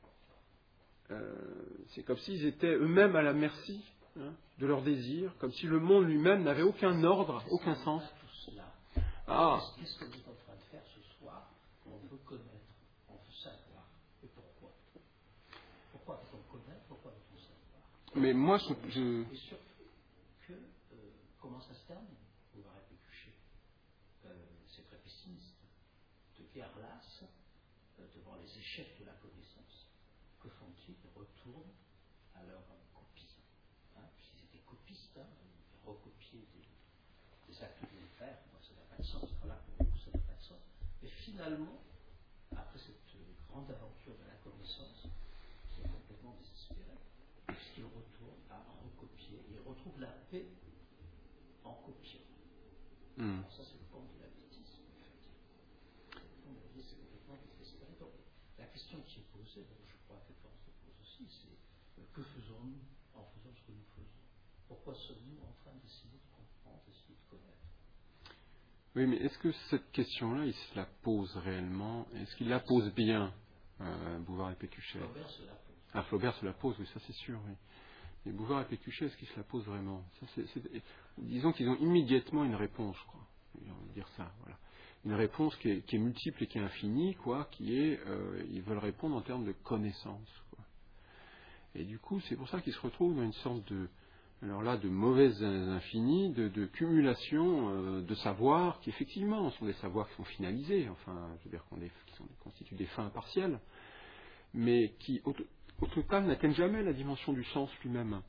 euh, c'est comme s'ils étaient eux-mêmes à la merci hein, de leur désir, comme si le monde lui-même n'avait aucun ordre, aucun sens. Ah. Qu'est-ce que vous êtes en train de faire ce soir? On veut connaître, on veut savoir. Et pourquoi? Pourquoi veut-on connaître? Pourquoi veut-on savoir? Mais moi, je... je... Et surtout que, euh, comment ça se termine, Bouvard et Pécuchet euh, c'est très pessimiste. De guerre lasse, euh, devant les échecs de la connaissance, que font-ils? Ils retournent à leur euh, copie. Hein, puisqu'ils étaient copistes, hein, ils recopiaient des, des actes de mon père. Moi, ça n'a pas de sens. Voilà, pour nous, ça n'a pas de sens. Mais finalement, après cette euh, grande aventure de la connaissance, ils sont complètement désespérés, puisqu'ils retournent à recopier. Ils retrouvent la paix en copiant. Hmm. Alors ça, c'est le fond de la bêtise, en fait. Le fond de la bêtise, c'est complètement désespéré. Donc, la question qui est posée, bon, je crois que Florence se pose aussi, c'est euh, que faisons-nous en faisant ce que nous faisons? Pourquoi sommes-nous en train d'essayer de comprendre, d'essayer de connaître? Oui, mais est-ce que cette question-là, il se la pose réellement? Est-ce qu'il la pose bien, euh, Bouvard et Pécuchet? Flaubert se la pose. Ah, Flaubert se la pose, oui, ça c'est sûr, oui. Mais Bouvard et Pécuchet, est-ce qu'ils se la posent vraiment? Ça, c'est, c'est... Disons qu'ils ont immédiatement une réponse, je crois. On va dire ça, voilà. Une réponse qui est, qui est multiple et qui est infinie, quoi, qui est, euh, ils veulent répondre en termes de connaissance, quoi. Et du coup, c'est pour ça qu'ils se retrouvent dans une sorte de, alors là, de mauvaises infinies, de, de cumulation euh, de savoirs qui, effectivement, sont des savoirs qui sont finalisés, enfin, je veux dire, qu'on est, qui sont, constituent des fins partielles, mais qui, au, au total, n'atteignent jamais la dimension du sens lui-même.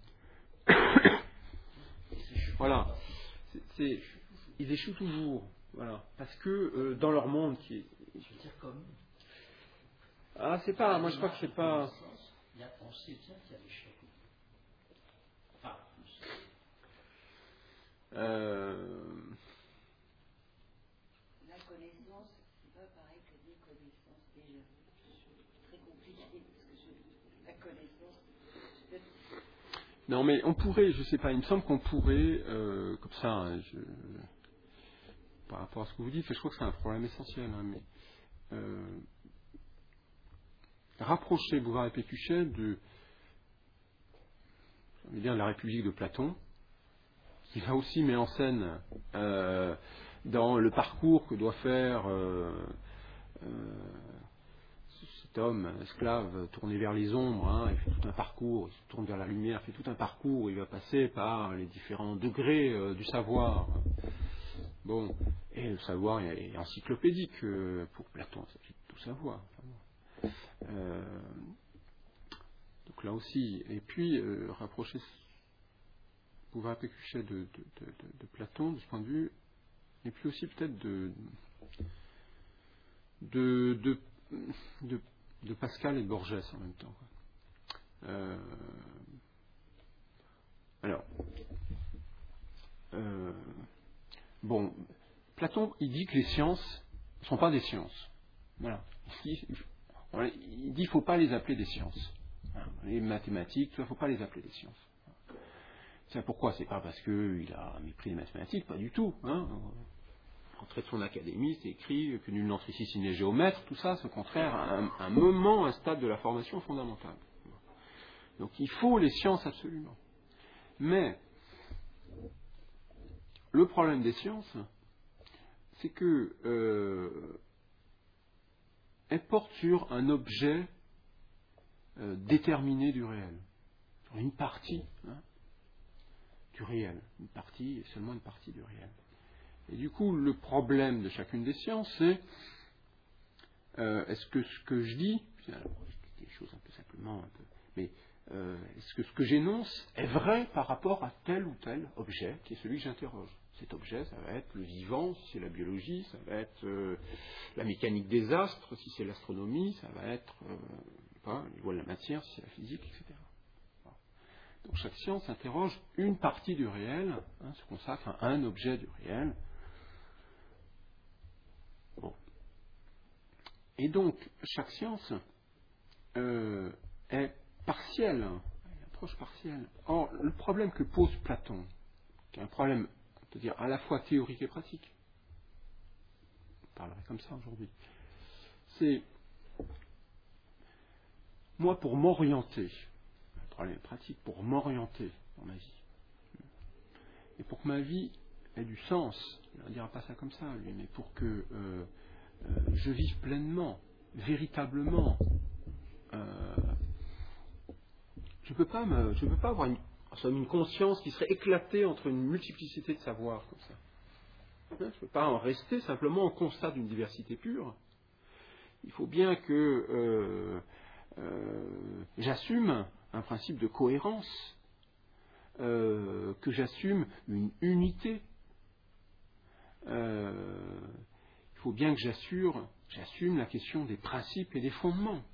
Voilà. C'est, c'est, ils échouent toujours. Voilà. Parce que euh, dans leur monde qui est. Je veux dire comme. Ah, c'est pas. Moi, je crois que c'est pas. Il y a, on sait bien qu'il y a l'échec. Enfin, Euh... La connaissance, c'est pas pareil que des connaissances déjà. C'est très compliqué parce que je, la connaissance. Je... Non, mais on pourrait, je sais pas, il me semble qu'on pourrait, euh, comme ça, hein, je, par rapport à ce que vous dites, je crois que c'est un problème essentiel, hein, mais euh, rapprocher Bouvard et Pécuchet de, on va dire, de la République de Platon, qui là aussi met en scène euh, dans le parcours que doit faire euh, euh, cet homme esclave tourné vers les ombres, hein, il fait tout un parcours, il se tourne vers la lumière, il fait tout un parcours, il va passer par les différents degrés euh, du savoir. Bon, et le savoir est encyclopédique euh, pour Platon, il s'agit de tout savoir. Euh, donc là aussi, et puis euh, rapprocher Bouvard et Pécuchet de, de, de, de, de Platon de ce point de vue, et puis aussi peut-être de de, de, de, de Pascal et de Borges en même temps. Euh, alors, euh, bon, Platon, il dit que les sciences ne sont pas des sciences. Voilà. Il dit, il dit qu'il ne faut pas les appeler des sciences. Les mathématiques, il ne faut pas les appeler des sciences. C'est pourquoi? C'est pas parce qu'il a mépris les mathématiques, pas du tout. Hein. En trait de son académie, c'est écrit que nul n'entre ici s'il n'est géomètre, tout ça, c'est au contraire un, un moment, un stade de la formation fondamentale. Donc il faut les sciences absolument. Mais le problème des sciences, c'est que euh, elles portent sur un objet euh, déterminé du réel, sur une partie hein, du réel, une partie et seulement une partie du réel. Et du coup, le problème de chacune des sciences, c'est euh, est-ce que ce que je dis, alors, je dis des choses un peu simplement, un peu, mais euh, est-ce que ce que j'énonce est vrai par rapport à tel ou tel objet qui est celui que j'interroge? Cet objet, ça va être le vivant, si c'est la biologie, ça va être euh, la mécanique des astres, si c'est l'astronomie, ça va être euh, pas, les lois de la matière, si c'est la physique, et cetera. Voilà. Donc chaque science interroge une partie du réel, hein, se consacre à un objet du réel. Bon. Et donc, chaque science euh, est partielle, une approche partielle. Or, le problème que pose Platon, qui est un problème, on peut dire, à la fois théorique et pratique, on parlerait comme ça aujourd'hui, c'est, moi, pour m'orienter, un problème pratique, pour m'orienter dans ma vie, et pour que ma vie ait du sens, il ne dira pas ça comme ça, lui, mais pour que euh, euh, je vive pleinement, véritablement, euh, je ne peux pas me, je peux pas avoir une, en somme, une conscience qui serait éclatée entre une multiplicité de savoirs comme ça. Je ne peux pas en rester simplement au constat d'une diversité pure. Il faut bien que euh, euh, j'assume un principe de cohérence, euh, que j'assume une unité. Euh, il faut bien que j'assure, j'assume la question des principes et des fondements.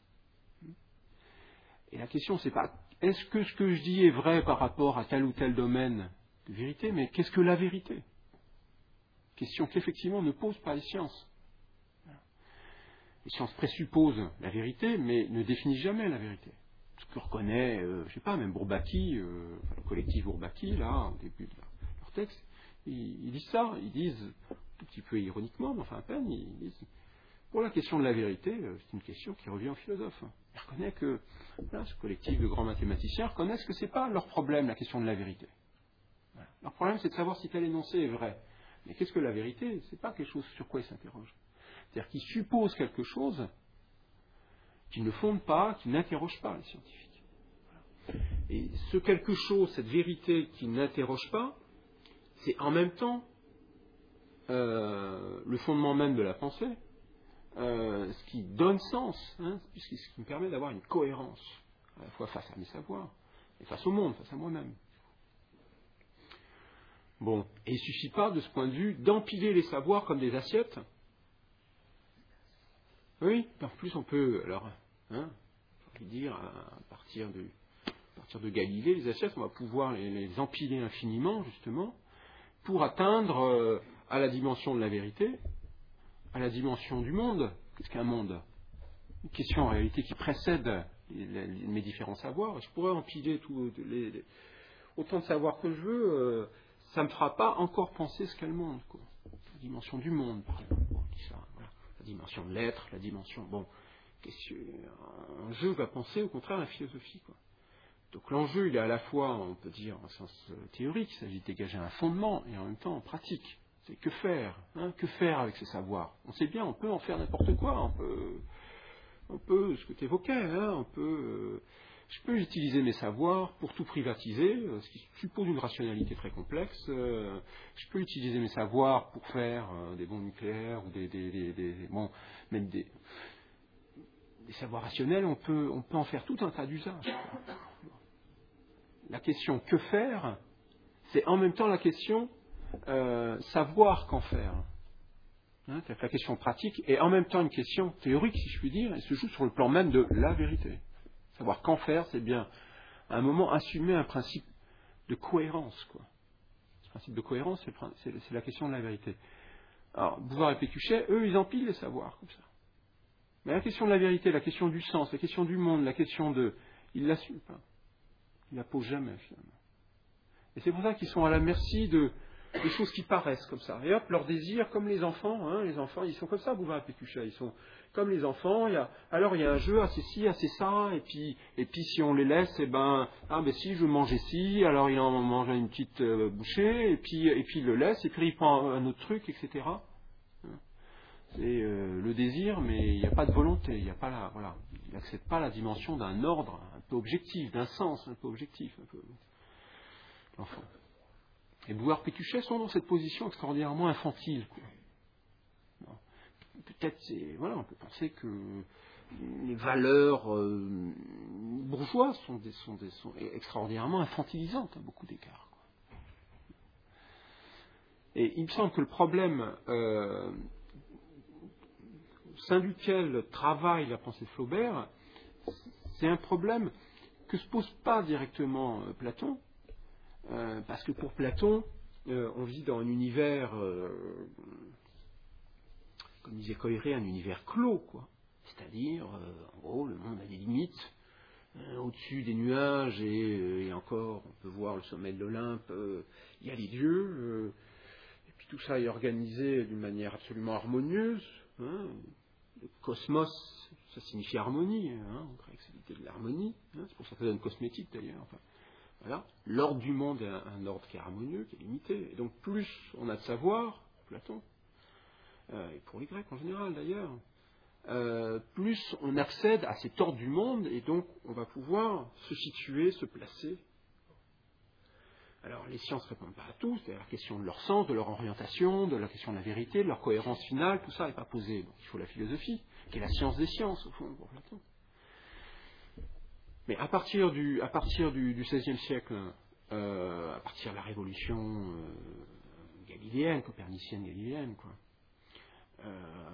Et la question, c'est pas est-ce que ce que je dis est vrai par rapport à tel ou tel domaine de vérité, mais qu'est-ce que la vérité? Question qu'effectivement ne posent pas les sciences. Les sciences présupposent la vérité, mais ne définissent jamais la vérité. Ce que reconnaît, euh, je ne sais pas, même Bourbaki, euh, enfin, le collectif Bourbaki, là, au début de leur texte, ils, ils disent ça, ils disent, tout petit peu ironiquement, mais enfin à peine, ils disent, pour la question de la vérité, euh, c'est une question qui revient aux philosophes. Ils reconnaissent que, voilà, ce collectif de grands mathématiciens reconnaissent que ce n'est pas leur problème, la question de la vérité. Voilà. Leur problème, c'est de savoir si tel énoncé est vrai. Mais qu'est-ce que la vérité? Ce n'est pas quelque chose sur quoi ils s'interrogent. C'est-à-dire qu'ils supposent quelque chose qui ne fonde pas, qui n'interroge pas les scientifiques. Voilà. Et ce quelque chose, cette vérité qui n'interroge pas, c'est en même temps euh, le fondement même de la pensée, euh, ce qui donne sens, hein, puisque ce qui me permet d'avoir une cohérence, à la fois face à mes savoirs et face au monde, face à moi-même. Bon, et il ne suffit pas, de ce point de vue, d'empiler les savoirs comme des assiettes. Oui, en plus on peut, alors, hein, j'ai envie de dire, à partir de, à partir de Galilée, les assiettes, on va pouvoir les, les empiler infiniment, justement, pour atteindre euh, à la dimension de la vérité, à la dimension du monde. Qu'est-ce qu'un monde? Une question en réalité qui précède les, les, mes différents savoirs. Je pourrais empiler tout, les, les, autant de savoirs que je veux, euh, ça ne me fera pas encore penser ce qu'est le monde, quoi. La dimension du monde, par exemple. Bon, ça, voilà. La dimension de l'être, la dimension... Bon, un jeu va penser au contraire à la philosophie, quoi. Donc l'enjeu, il est à la fois, on peut dire, en sens théorique, il s'agit de dégager un fondement, et en même temps en pratique. C'est que faire, hein, que faire avec ces savoirs? On sait bien, on peut en faire n'importe quoi, on peut, on peut, ce que tu évoquais, hein, on peut, euh, je peux utiliser mes savoirs pour tout privatiser, euh, ce qui suppose une rationalité très complexe. Euh, je peux utiliser mes savoirs pour faire euh, des bombes nucléaires ou des, des, des, des bon, même des, des savoirs rationnels. On peut, on peut en faire tout un tas d'usages. La question que faire, c'est en même temps la question euh, savoir qu'en faire. Hein, c'est la question pratique est en même temps une question théorique, si je puis dire, et se joue sur le plan même de la vérité. Savoir qu'en faire, c'est bien à un moment assumer un principe de cohérence, quoi. Ce principe de cohérence, c'est, c'est, c'est la question de la vérité. Alors, Bouvard et Pécuchet, eux, ils empilent les savoirs comme ça. Mais la question de la vérité, la question du sens, la question du monde, la question de... Ils ne l'assument pas. Ils ne la posent jamais, finalement. Et c'est pour ça qu'ils sont à la merci de, des choses qui paraissent comme ça. Et hop, leur désir, comme les enfants, hein, les enfants, ils sont comme ça, Bouvard et Pécuchet, ils sont comme les enfants. Il y a, alors il y a un jeu, ah c'est ci, ah c'est ça, et puis, et puis si on les laisse, eh ben, ah ben si je veux manger ci, alors il en mange une petite euh, bouchée, et puis, et puis il le laisse, et puis il prend un autre truc, et cetera. C'est euh, le désir, mais il n'y a pas de volonté, il n'y a pas la, voilà, il n'accepte pas la dimension d'un ordre un peu objectif, d'un sens un peu objectif, un peu l'enfant. Et Bouvard et Pécuchet sont dans cette position extraordinairement infantile, quoi. Peut-être, c'est, voilà, on peut penser que les valeurs euh, bourgeoises sont, des, sont, des, sont extraordinairement infantilisantes à beaucoup d'égards, quoi. Et il me semble que le problème euh, au sein duquel travaille la pensée de Flaubert, c'est un problème que ne se pose pas directement euh, Platon, euh, parce que pour Platon, euh, on vit dans un univers, euh, comme disait Coiré, un univers clos, quoi. C'est-à-dire, euh, en gros, le monde a des limites. Euh, au-dessus des nuages, et, euh, et encore, on peut voir le sommet de l'Olympe, euh, il y a les dieux, euh, et puis tout ça est organisé d'une manière absolument harmonieuse. Hein. Le cosmos, ça signifie harmonie, hein, en grec c'est l'idée de l'harmonie, hein, c'est pour ça que ça donne cosmétique d'ailleurs. Enfin, voilà. L'ordre du monde est un, un ordre qui est harmonieux, qui est limité. Et donc plus on a de savoir, Platon, euh, et pour les Grecs en général d'ailleurs, euh, plus on accède à cet ordre du monde, et donc on va pouvoir se situer, se placer. Alors les sciences ne répondent pas à tout, c'est la question de leur sens, de leur orientation, de la question de la vérité, de leur cohérence finale, tout ça n'est pas posé. Donc il faut la philosophie, qui est la science des sciences, au fond, pour Platon. Mais à partir du, à partir du, du seizième siècle, euh, à partir de la révolution euh, galiléenne, copernicienne galiléenne, quoi, euh,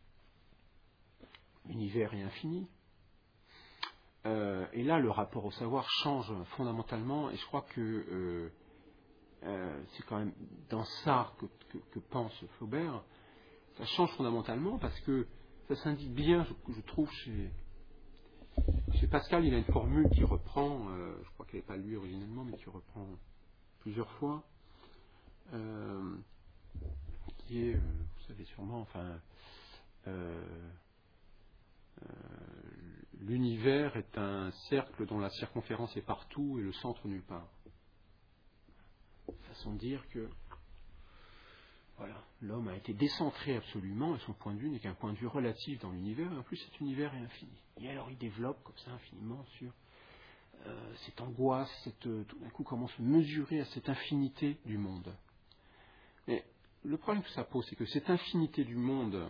l'univers est infini. Euh, et là, le rapport au savoir change fondamentalement, et je crois que euh, euh, c'est quand même dans ça que, que, que pense Flaubert. Ça change fondamentalement parce que ça s'indique bien, je, je trouve, chez, chez Pascal, il a une formule qui reprend, euh, je crois qu'elle n'est pas lui originellement, mais qui reprend plusieurs fois, euh, qui est, euh, vous savez sûrement, enfin, euh, euh, l'univers est un cercle dont la circonférence est partout et le centre nulle part. Façon de dire que voilà, l'homme a été décentré absolument et son point de vue n'est qu'un point de vue relatif dans l'univers, et en plus cet univers est infini. Et alors il développe comme ça infiniment sur euh, cette angoisse, cette, euh, tout d'un coup comment se mesurer à cette infinité du monde. Mais le problème que ça pose, c'est que cette infinité du monde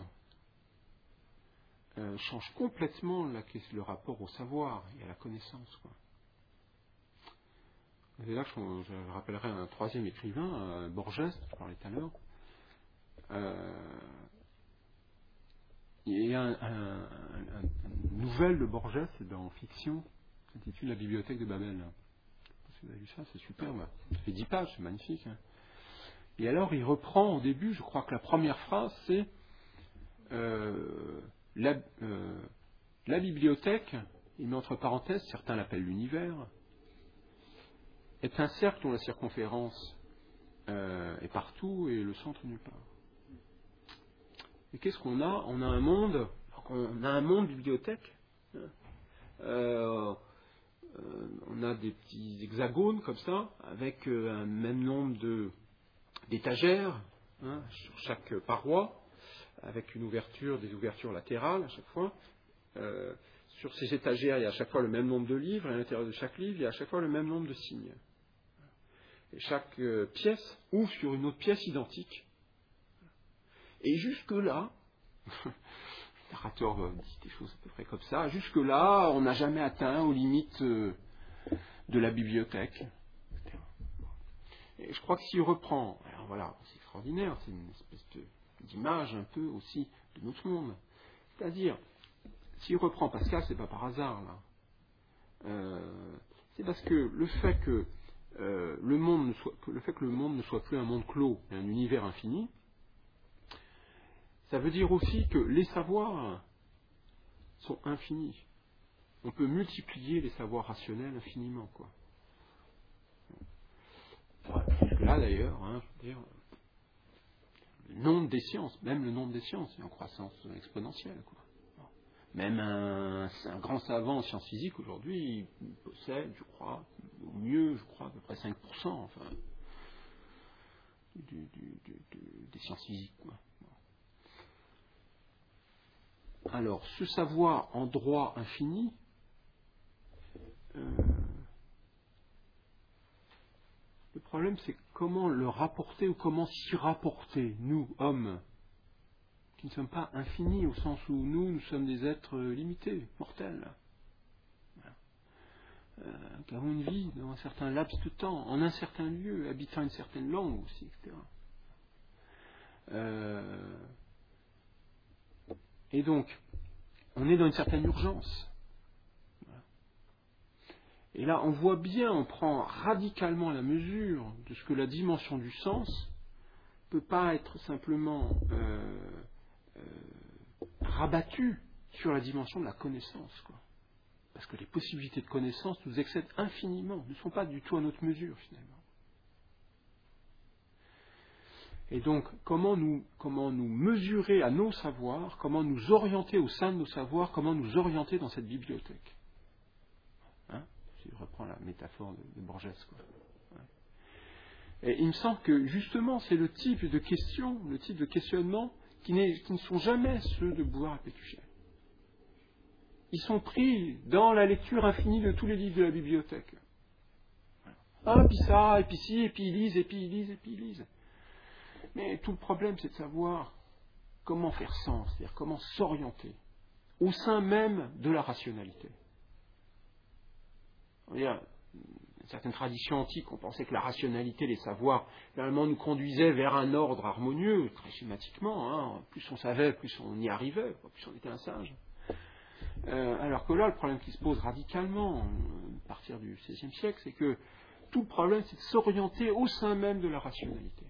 euh, change complètement la, le rapport au savoir et à la connaissance, quoi. Et là, je, je rappellerai un troisième écrivain, euh, Borges, je parlais tout à l'heure. Euh, il y a un, un, un, un, une nouvelle de Borges dans Fiction, qui s'intitule La bibliothèque de Babel. Si vous avez vu ça, c'est superbe. Ça fait dix pages, c'est magnifique. Hein. Et alors, il reprend au début, je crois que la première phrase, c'est euh, la, euh, la bibliothèque, il met entre parenthèses, certains l'appellent l'univers, est un cercle dont la circonférence euh, est partout et le centre nulle part. Et qu'est-ce qu'on a ? On a un monde, on a un monde bibliothèque. Euh, euh, on a des petits hexagones comme ça, avec euh, un même nombre de, d'étagères hein, sur chaque paroi, avec une ouverture, des ouvertures latérales à chaque fois. Euh, sur ces étagères, il y a à chaque fois le même nombre de livres, et à l'intérieur de chaque livre, il y a à chaque fois le même nombre de signes. Et chaque euh, pièce ouvre sur une autre pièce identique. Et jusque-là, le narrateur dit des choses à peu près comme ça, jusque-là, on n'a jamais atteint aux limites euh, de la bibliothèque, et cetera. Et je crois que s'il reprend, alors voilà, c'est extraordinaire, c'est une espèce de, d'image un peu aussi de notre monde. C'est-à-dire, s'il reprend Pascal, c'est pas par hasard, là. Euh, c'est parce que le fait que, euh, le monde ne soit, que le fait que le monde ne soit plus un monde clos, mais un univers infini, ça veut dire aussi que les savoirs sont infinis. On peut multiplier les savoirs rationnels infiniment, quoi. Là, d'ailleurs, hein, je veux dire, le nombre des sciences, même le nombre des sciences, est en croissance exponentielle, quoi. Même un, un grand savant en sciences physiques, aujourd'hui, il possède, je crois, au mieux, je crois, à peu près cinq pour cent, enfin, du, du, du, du, des sciences physiques, quoi. Alors, ce savoir en droit infini, euh, le problème c'est comment le rapporter ou comment s'y rapporter, nous, hommes, qui ne sommes pas infinis au sens où nous, nous sommes des êtres limités, mortels, euh, qui avons une vie dans un certain laps de temps, en un certain lieu, habitant une certaine langue aussi, et cetera. Euh, et donc, on est dans une certaine urgence. Voilà. Et là, on voit bien, on prend radicalement la mesure de ce que la dimension du sens ne peut pas être simplement euh, euh, rabattue sur la dimension de la connaissance, quoi. Parce que les possibilités de connaissance nous excèdent infiniment, ne sont pas du tout à notre mesure, finalement. Et donc, comment nous, comment nous mesurer à nos savoirs, comment nous orienter au sein de nos savoirs, comment nous orienter dans cette bibliothèque. Hein, si je reprends la métaphore de, de Borges, quoi. Ouais. Et il me semble que, justement, c'est le type de questions, le type de questionnement qui, qui ne sont jamais ceux de Bouvard et Pécuchet. ils sont pris dans la lecture infinie de tous les livres de la bibliothèque. Ah, puis ça, et puis ci, et puis ils lisent, et puis ils lisent, et puis ils lisent. Mais tout le problème, c'est de savoir comment faire sens, c'est-à-dire comment s'orienter au sein même de la rationalité. Il y a certaines traditions antiques, on pensait que la rationalité, les savoirs, finalement nous conduisaient vers un ordre harmonieux, très schématiquement. Hein. Plus on savait, plus on y arrivait, plus on était un singe. Euh, alors que là, le problème qui se pose radicalement, à partir du seizième siècle, c'est que tout le problème, c'est de s'orienter au sein même de la rationalité.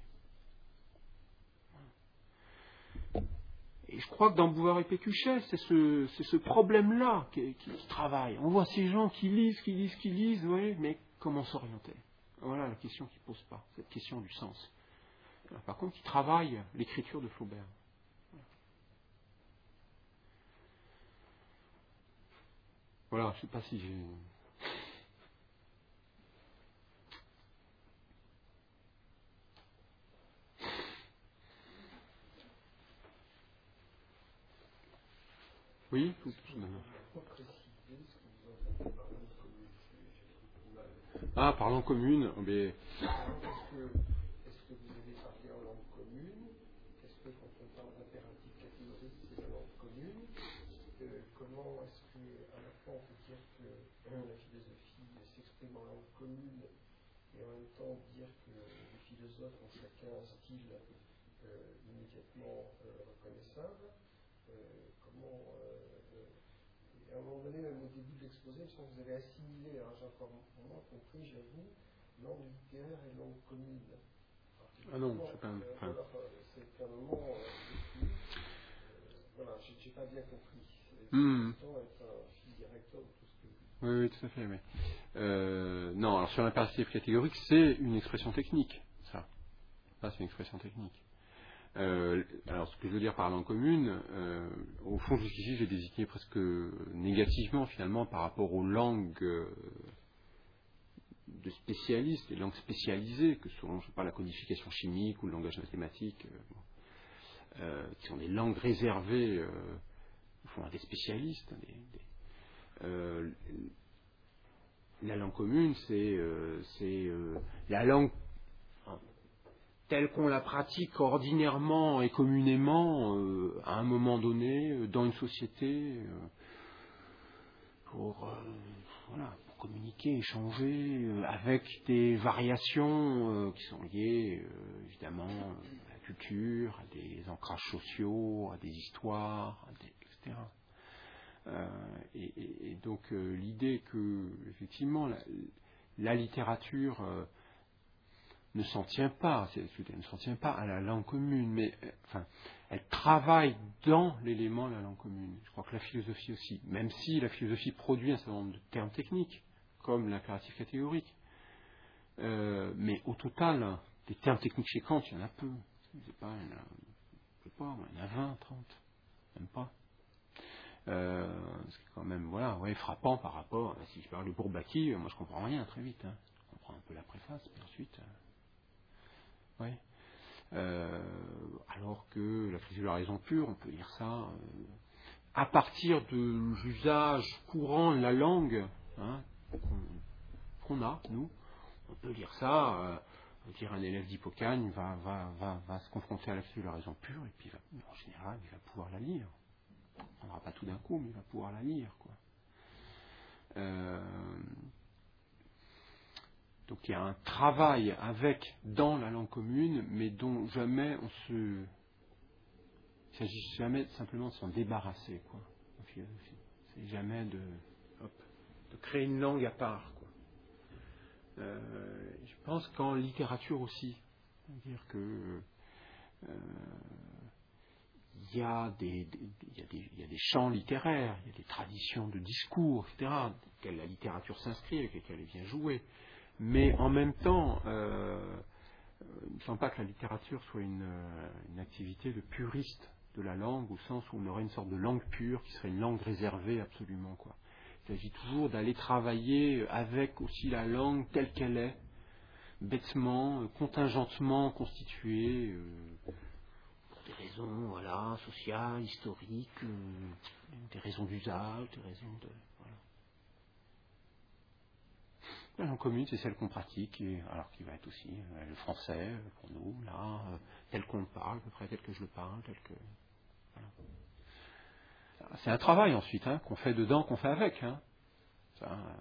Et je crois que dans Bouvard et Pécuchet, c'est ce, c'est ce problème-là qui, qui, qui travaille. On voit ces gens qui lisent, qui lisent, qui lisent, oui, mais comment s'orienter? Voilà la question qu'ils ne posent pas, cette question du sens. Alors, par contre, ils travaillent l'écriture de Flaubert. Voilà, je ne sais pas si j'ai... Oui, tout, tout, Ah, parlant commune, mais... Est-ce que, est-ce que vous avez parlé en langue commune? Est-ce que quand on parle d'impératif catégorique, c'est la langue commune? euh, Comment est-ce qu'à la fois on peut dire que euh, la philosophie s'exprime en langue commune et en même temps dire que les philosophes ont chacun un style euh, immédiatement euh, reconnaissable? euh, Comment... Euh, à un moment donné, même au début de l'exposé, je sens que vous avez assimilé, alors j'ai encore moins compris, j'avoue, langue littéraire et langue commune. Ah non, c'est pas un... Euh, Enfin... voilà, c'est un moment euh, euh, voilà, j'ai pas bien compris. C'est Hmm. pourtant être un fil directeur de tout ce que... Oui, oui, tout à fait, oui. Euh, non, alors sur l'impératif catégorique, c'est une expression technique, ça. Ça, c'est une expression technique. Euh, alors, ce que je veux dire par langue commune, euh, au fond, jusqu'ici, j'ai désigné presque négativement, finalement, par rapport aux langues euh, de spécialistes, les langues spécialisées, que sont, je sais pas, la codification chimique ou le langage mathématique, euh, bon, euh, qui sont des langues réservées, euh, au fond, à des spécialistes. Des, des, euh, la langue commune, c'est euh, c'est euh, la langue telle qu'on la pratique ordinairement et communément euh, à un moment donné euh, dans une société euh, pour, euh, voilà, pour communiquer, échanger euh, avec des variations euh, qui sont liées euh, évidemment à la culture, à des ancrages sociaux, à des histoires, à des, et cetera. Euh, et, et, et donc euh, l'idée que effectivement la, la littérature euh, ne s'en tient pas, c'est, ne s'en tient pas à la langue commune, mais euh, enfin, elle travaille dans l'élément de la langue commune. Je crois que la philosophie aussi, même si la philosophie produit un certain nombre de termes techniques, comme l'impératif catégorique, euh, mais au total, des termes techniques chez Kant, il y en a peu. C'est pas, il y en a, je sais pas, il y en a vingt, trente, même pas. Euh, ce qui est quand même, voilà, ouais, frappant par rapport, si je parle de Bourbaki, moi je comprends rien très vite, hein. Je comprends un peu la préface, puis ensuite, euh, ouais. Euh, alors que la physiologie de la raison pure, on peut lire ça euh, à partir de l'usage courant de la langue, hein, qu'on, qu'on a, nous, on peut lire ça, euh, dire un élève d'Hippocane va, va, va, va se confronter à la physiologie de la raison pure, et puis va, en général, il va pouvoir la lire. On ne prendra pas tout d'un coup, mais il va pouvoir la lire, quoi. Euh, donc il y a un travail avec dans la langue commune, mais dont jamais on se... Il ne s'agit jamais simplement de s'en débarrasser, quoi, en philosophie. C'est jamais de, hop, de créer une langue à part, quoi. Euh, je pense qu'en littérature aussi, c'est-à-dire que euh, il y a des, des, il y a des, il y a des champs littéraires, il y a des traditions de discours, et cetera, dans lesquelles la littérature s'inscrit, avec lesquelles elle vient jouer. Mais en même temps, euh, il ne me semble pas que la littérature soit une, une activité de puriste de la langue, au sens où on aurait une sorte de langue pure qui serait une langue réservée absolument, quoi. Il s'agit toujours d'aller travailler avec aussi la langue telle qu'elle est, bêtement, contingentement constituée, euh, pour des raisons, voilà, sociales, historiques, euh, des raisons d'usage, des raisons de... Voilà. La langue commune, c'est celle qu'on pratique, et, alors qui va être aussi euh, le français, euh, pour nous, là, euh, tel qu'on le parle, à peu près tel que je le parle, tel que... Voilà. C'est un travail ensuite, hein, qu'on fait dedans, qu'on fait avec. Hein. Ça, euh...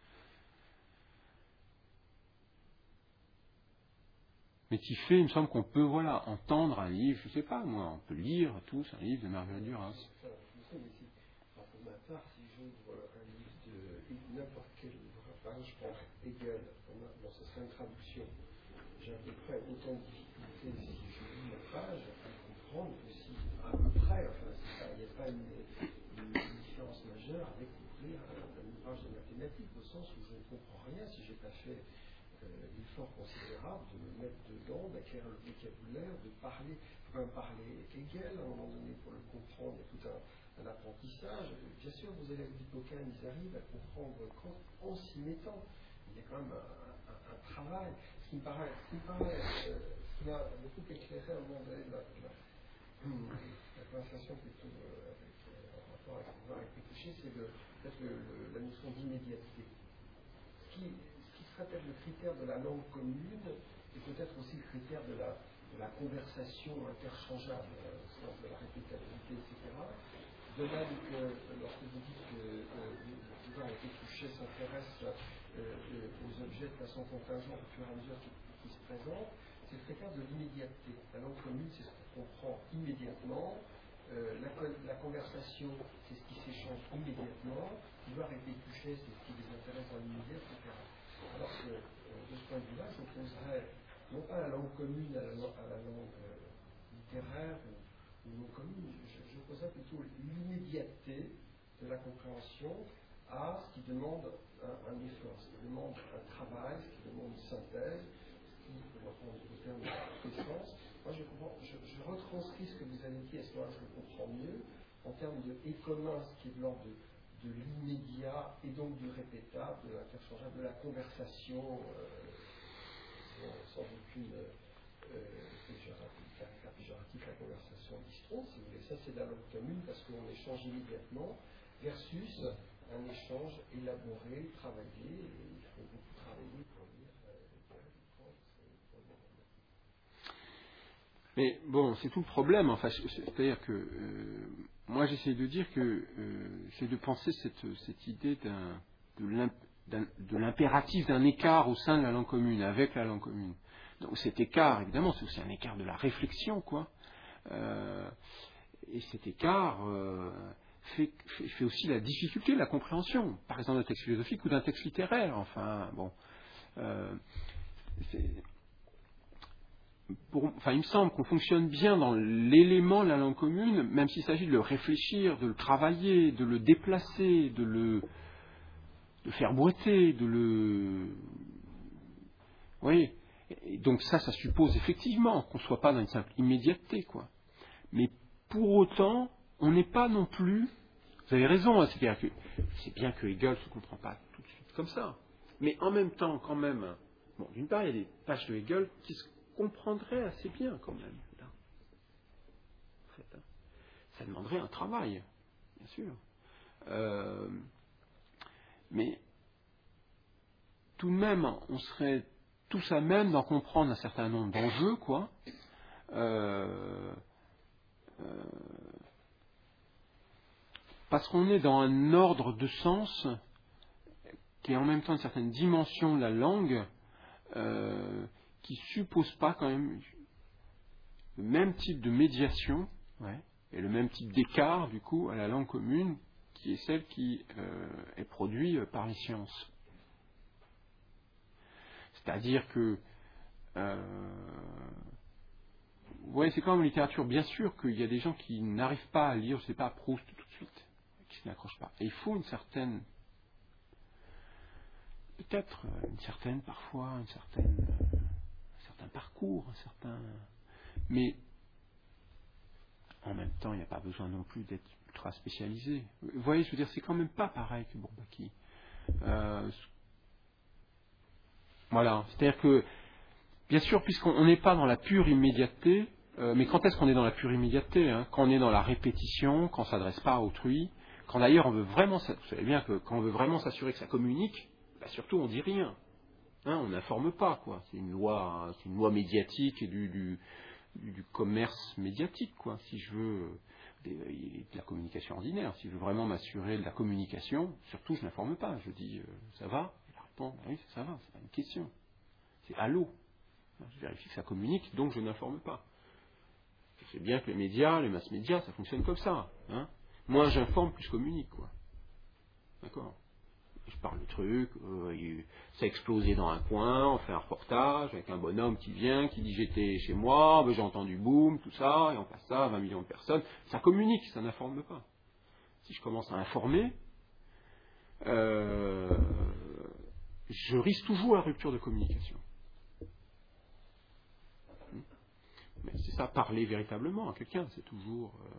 Mais qui fait, il me semble qu'on peut, voilà, entendre un livre, je ne sais pas, moi, on peut lire tous un livre de Marguerite Duras. Pour ma part, si j'ouvre un livre de n'importe quel ouvrage, je prends Hegel, bon, ce serait une traduction. J'ai à peu près autant de difficultés si je lis la page à comprendre que si, à peu près, enfin, il n'y a pas une, une, une différence majeure avec ouvrir un, un ouvrage de mathématiques, au sens où je ne comprends rien si je n'ai pas fait euh, l'effort considérable de me mettre dedans, d'acquérir le vocabulaire, de parler, il faut quand même parler Hegel, à un moment donné, pour le comprendre, il y a tout un, un apprentissage. Bien sûr, vos élèves d'Hippocane, ils arrivent à comprendre quand, en s'y mettant. Il y a quand même un, un, un travail. Ce qui me paraît, ce qui me paraît, euh, ce qui m'a beaucoup éclairé à un moment donné, la, la, la conversation plutôt euh, avec, euh, en rapport avec le pouvoir avec Pécuchet, c'est peut-être le, le, la notion d'immédiateté. Ce qui, ce qui serait peut-être le critère de la langue commune, et peut-être aussi le critère de la, de la conversation interchangeable, euh, au sens de la répétabilité, et cetera. De même que lorsque vous dites que euh, le pouvoir avec Pécuchet s'intéresse euh, euh, aux objets de façon contingente au fur et à mesure qui, qui se présentent, c'est le critère de l'immédiateté. La langue commune, c'est ce qu'on comprend immédiatement. Euh, la, la conversation, c'est ce qui s'échange immédiatement. Pouvoir et Pécuchet, c'est ce qui les intéresse dans l'immédiat, et cetera. Alors que, euh, de ce point de vue-là, j'opposerais non pas la langue commune à la, à la langue euh, littéraire ou, ou non commune, j'opposerais plutôt l'immédiateté de la compréhension à ce qui demande un, un effort, ce qui demande un travail, ce qui demande une synthèse, ce qui, pour reprendre le terme de l'essence, moi je, comprends, je, je retranscris ce que vous avez dit, à ce moment-là je le comprends mieux, en termes de et commun, ce qui est de l'ordre de, de l'immédiat et donc du répétable, de l'interchangeable, de la conversation, euh, sans, sans aucune euh, caractère péjoratif, la conversation bistrot, si vous voulez. Ça, c'est de la langue commune parce qu'on échange immédiatement, versus un échange élaboré, travaillé, et il faut beaucoup travailler pour lire euh, Mais bon, c'est tout le problème. Enfin, c'est-à-dire que euh, moi, j'essaie de dire que euh, c'est de penser cette, cette idée d'un, de l'impératif d'un écart au sein de la langue commune, avec la langue commune. Donc cet écart, évidemment, c'est aussi un écart de la réflexion, quoi. Euh, et cet écart euh, fait, fait, fait aussi la difficulté de la compréhension, par exemple d'un texte philosophique ou d'un texte littéraire. Enfin, bon, euh, c'est, pour, enfin, il me semble qu'on fonctionne bien dans l'élément de la langue commune, même s'il s'agit de le réfléchir, de le travailler, de le déplacer, de le de faire boiter, de le, vous voyez. Et donc ça, ça suppose effectivement qu'on ne soit pas dans une simple immédiateté, quoi. Mais pour autant, on n'est pas non plus. Vous avez raison, hein, c'est-à-dire que c'est bien que Hegel ne se comprend pas tout de suite comme ça. Mais en même temps, quand même, bon, d'une part, il y a des pages de Hegel qui se comprendraient assez bien, quand même. Là. En fait, hein. Ça demanderait un travail, bien sûr. Euh, mais tout de même, on serait tous à même d'en comprendre un certain nombre d'enjeux, quoi. Euh, euh, parce qu'on est dans un ordre de sens qui est en même temps une certaine dimension de la langue euh, qui suppose pas quand même le même type de médiation, ouais, et le même type d'écart du coup à la langue commune qui est celle qui euh, est produite par les sciences. C'est-à-dire que euh, ouais, c'est quand même en littérature, bien sûr qu'il y a des gens qui n'arrivent pas à lire, je sais pas, Proust tout de suite, qui ne n'accrochent pas. Et il faut une certaine, peut-être une certaine, parfois, une certaine, un certain parcours, un certain, mais en même temps, il n'y a pas besoin non plus d'être ultra spécialisé. Vous voyez, je veux dire, c'est quand même pas pareil que Bourbaki. Euh, voilà, c'est-à-dire que, bien sûr, puisqu'on n'est pas dans la pure immédiateté, Euh, mais quand est-ce qu'on est dans la pure immédiateté, hein, quand on est dans la répétition, quand on ne s'adresse pas à autrui, quand d'ailleurs on veut vraiment, vous savez bien que quand on veut vraiment s'assurer que ça communique, bah surtout on dit rien, hein, on n'informe pas, quoi. C'est une loi, c'est une loi médiatique et du, du, du commerce médiatique, quoi. Si je veux de, de la communication ordinaire, si je veux vraiment m'assurer de la communication, surtout je n'informe pas. Je dis euh, ça va, et la réponse, bah oui ça va, c'est pas une question, c'est allô. Je vérifie que ça communique, donc je n'informe pas. Je sais bien que les médias, les mass médias, ça fonctionne comme ça. Hein. Moins j'informe, plus je communique, quoi. D'accord. Je parle de trucs, euh, ça a explosé dans un coin, on fait un reportage avec un bonhomme qui vient, qui dit j'étais chez moi, ben, j'ai entendu boum, tout ça, et on passe ça à vingt millions de personnes. Ça communique, ça n'informe pas. Si je commence à informer, euh, je risque toujours la rupture de communication. Mais c'est ça, parler véritablement à quelqu'un, c'est toujours... Euh,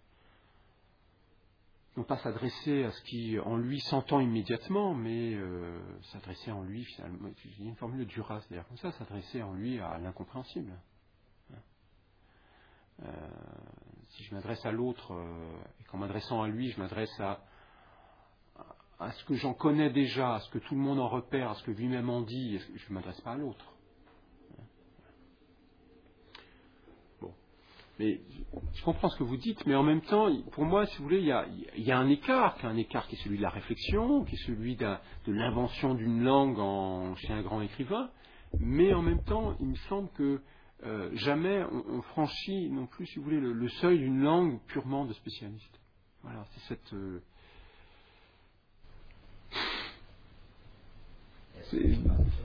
non pas s'adresser à ce qui en lui s'entend immédiatement, mais euh, s'adresser en lui, finalement, il y a une formule de Duras d'ailleurs comme ça, s'adresser en lui à l'incompréhensible. Euh, si je m'adresse à l'autre, euh, et qu'en m'adressant à lui, je m'adresse à, à ce que j'en connais déjà, à ce que tout le monde en repère, à ce que lui-même en dit, je ne m'adresse pas à l'autre. Mais je comprends ce que vous dites, mais en même temps, pour moi, si vous voulez, il y a, il y a un écart, un écart qui est celui de la réflexion, qui est celui de l'invention d'une langue en, chez un grand écrivain, mais en même temps, il me semble que euh, jamais on, on franchit non plus, si vous voulez, le, le seuil d'une langue purement de spécialiste. Voilà, c'est cette... Euh, c'est...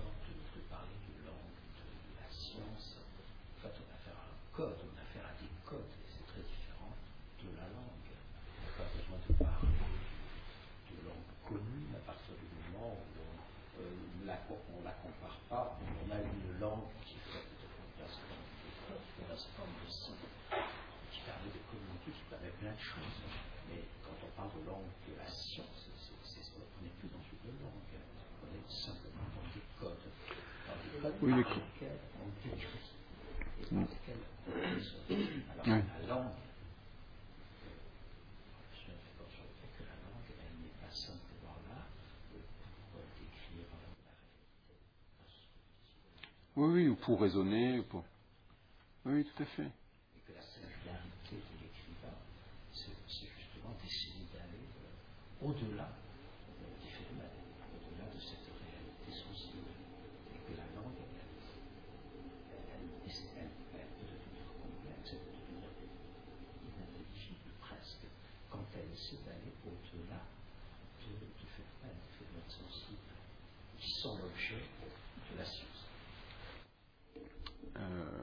plein de choses. Mais quand on parle de langue de la science, c'est, c'est, on n'est plus dans une langue, on est simplement dans des codes. Dans des codes oui, par lesquels on décrit et par lesquels on raisonne. Alors oui. La langue, je me fais pas sur le fait que la langue, elle n'est pas simplement là pour décrire la réalité. Oui, oui, ou pour raisonner, pour... Oui, tout à fait. Et que la singularité de l'écrivain, c'est, c'est justement d'essayer d'aller euh, au-delà euh, des phénomènes, au-delà de cette réalité sensible. Et que la langue, elle, elle, elle, elle, elle peut devenir complexe, elle peut devenir inintelligible presque, quand elle essaie d'aller au-delà de, de phénomènes, de phénomènes sensibles, qui sont l'objet de la science. Euh...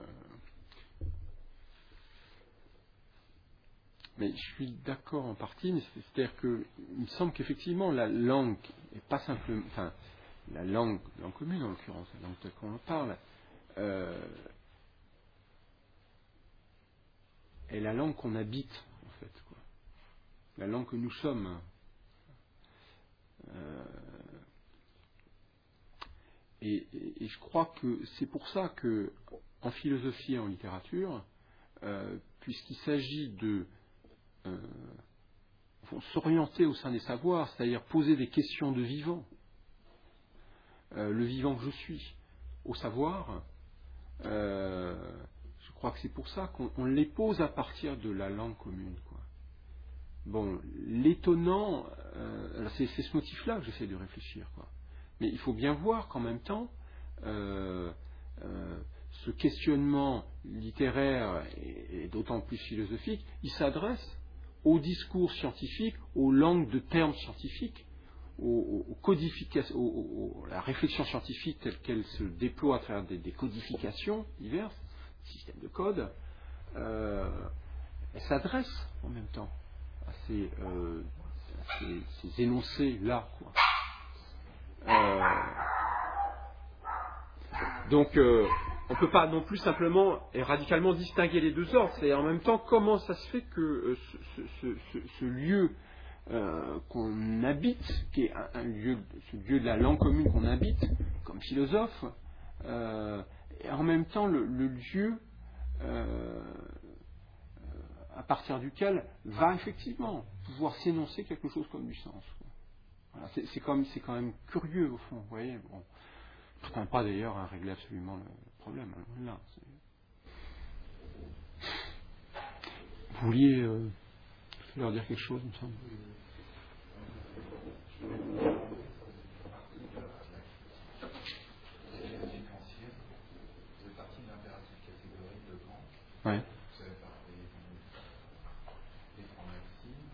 Mais je suis d'accord en partie, mais c'est-à-dire que il me semble qu'effectivement la langue est pas simplement, enfin la langue, langue commune en l'occurrence, la langue telle qu'on en parle, euh, est la langue qu'on habite en fait, quoi. La langue que nous sommes. Euh, et, et, et je crois que c'est pour ça que en philosophie et en littérature, euh, puisqu'il s'agit de Euh, faut s'orienter au sein des savoirs, c'est-à-dire poser des questions de vivant, euh, le vivant que je suis, au savoir, euh, je crois que c'est pour ça qu'on on les pose à partir de la langue commune, quoi. Bon, l'étonnant, euh, c'est, c'est ce motif-là que j'essaie de réfléchir, quoi. Mais il faut bien voir qu'en même temps, euh, euh, ce questionnement littéraire et, et d'autant plus philosophique, il s'adresse au discours scientifique, aux langues de termes scientifiques, aux, aux codifications, aux, aux, à la réflexion scientifique telle qu'elle se déploie à travers des, des codifications diverses, systèmes de code, euh, elle s'adresse en même temps à ces, euh, à ces, ces énoncés-là, quoi. Euh, donc, euh, on ne peut pas non plus simplement et radicalement distinguer les deux ordres. C'est en même temps comment ça se fait que euh, ce, ce, ce, ce lieu euh, qu'on habite, qui est un, un lieu, ce lieu de la langue commune qu'on habite comme philosophe, euh, est en même temps le, le lieu euh, à partir duquel va effectivement pouvoir s'énoncer quelque chose comme du sens. Voilà, c'est, c'est, comme, c'est quand même curieux au fond, vous voyez. Bon, je ne prétends pas d'ailleurs à régler absolument le problème. Alors, là, c'est... Vous vouliez euh, leur dire quelque chose, il me semble. Ouais. Vous avez parlé des grands maximes.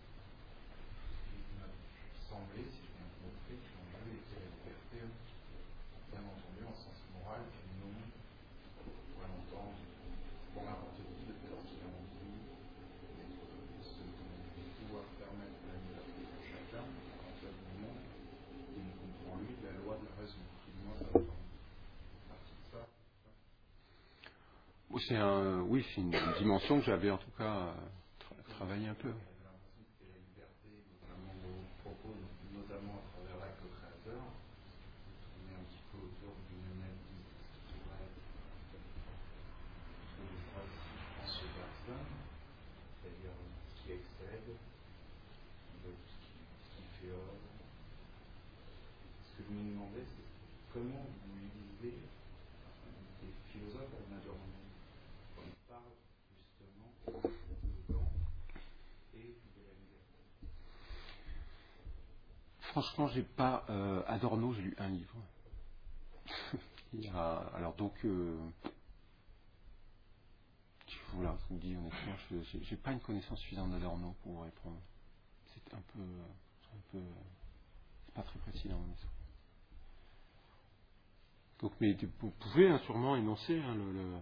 Il m'a semblé, si j'ai bien compris, que l'enjeu était la liberté, bien entendu, en sens moral, et non pour l'entendre pour n'importe qui de faire ce qu'il a envie, et ce pouvoir permettre la liberté pour chacun, à partir du moment où il comprend lui la loi de la raison. Moi, ça va partie de ça. C'est un, oui, c'est une dimension que j'avais en tout cas tra- travaillé un peu. J'ai l'impression que c'était la liberté, notamment vos propos, notamment à travers l'acte créateur. On est un petit peu autour d'une analyse de ce qui pourrait être une phrase en ce personne, c'est-à-dire ce qui excède, ce qui, ce qui fait œuvre. Ce que je me demandais, c'est comment vous lisez des philosophes comme Adorno. On parle justement de Kant et de la liberté. Franchement, j'ai pas euh, Adorno, j'ai lu un livre. Il y a, alors donc, euh, voilà, je vous le dis honnêtement, je j'ai, j'ai pas une connaissance suffisante d'Adorno pour vous répondre. C'est un peu, c'est un peu, c'est pas très précis dans mon esprit. Donc, mais vous pouvez hein, sûrement énoncer hein, le, le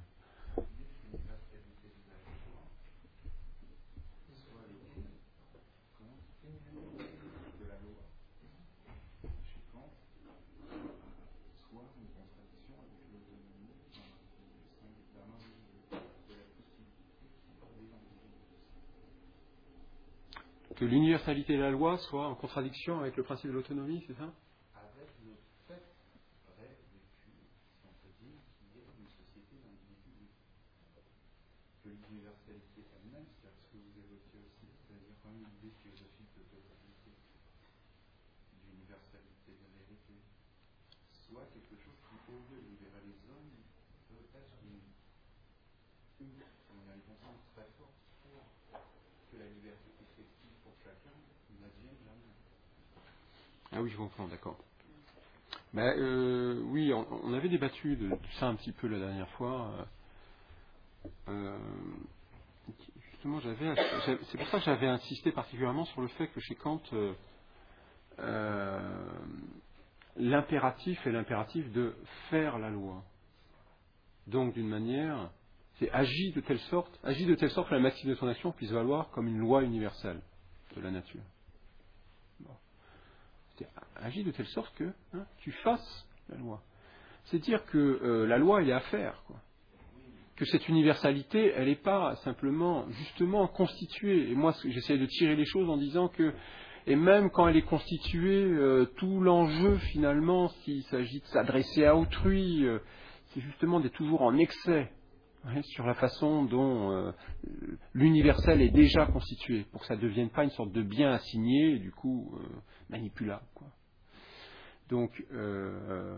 que l'universalité de la loi soit en contradiction avec le principe de l'autonomie, c'est ça? Avec le fait vrai vécu, si on peut dire, qu'il y a une société d'individus. Que l'universalité elle-même, c'est ce que vous évoquiez aussi, c'est-à-dire quand même l'idée philosophique de totalité, d'universalité de la vérité, soit quelque chose qui, au lieu de libérer les hommes, peut être une, une, une conscience très forte pour que la liberté effective pour chacun n'advienne jamais. Ah oui, je comprends, d'accord. Ben, euh, oui, on, on avait débattu de, de ça un petit peu la dernière fois. Euh, justement, j'avais, j'avais, c'est pour ça que j'avais insisté particulièrement sur le fait que chez Kant, euh, euh, l'impératif est l'impératif de faire la loi. Donc, d'une manière, c'est agis de telle sorte, agis de telle sorte que la maxime de ton action puisse valoir comme une loi universelle de la nature. Bon. C'est agis de telle sorte que hein, tu fasses la loi. C'est dire que euh, la loi, elle est à faire, quoi. Que cette universalité, elle n'est pas simplement, justement, constituée. Et moi, j'essaie de tirer les choses en disant que, et même quand elle est constituée, euh, tout l'enjeu, finalement, s'il s'agit de s'adresser à autrui, euh, c'est justement d'être toujours en excès hein, sur la façon dont euh, l'universel est déjà constitué, pour que ça ne devienne pas une sorte de bien assigné, et du coup, euh, manipulable, quoi. Donc, euh,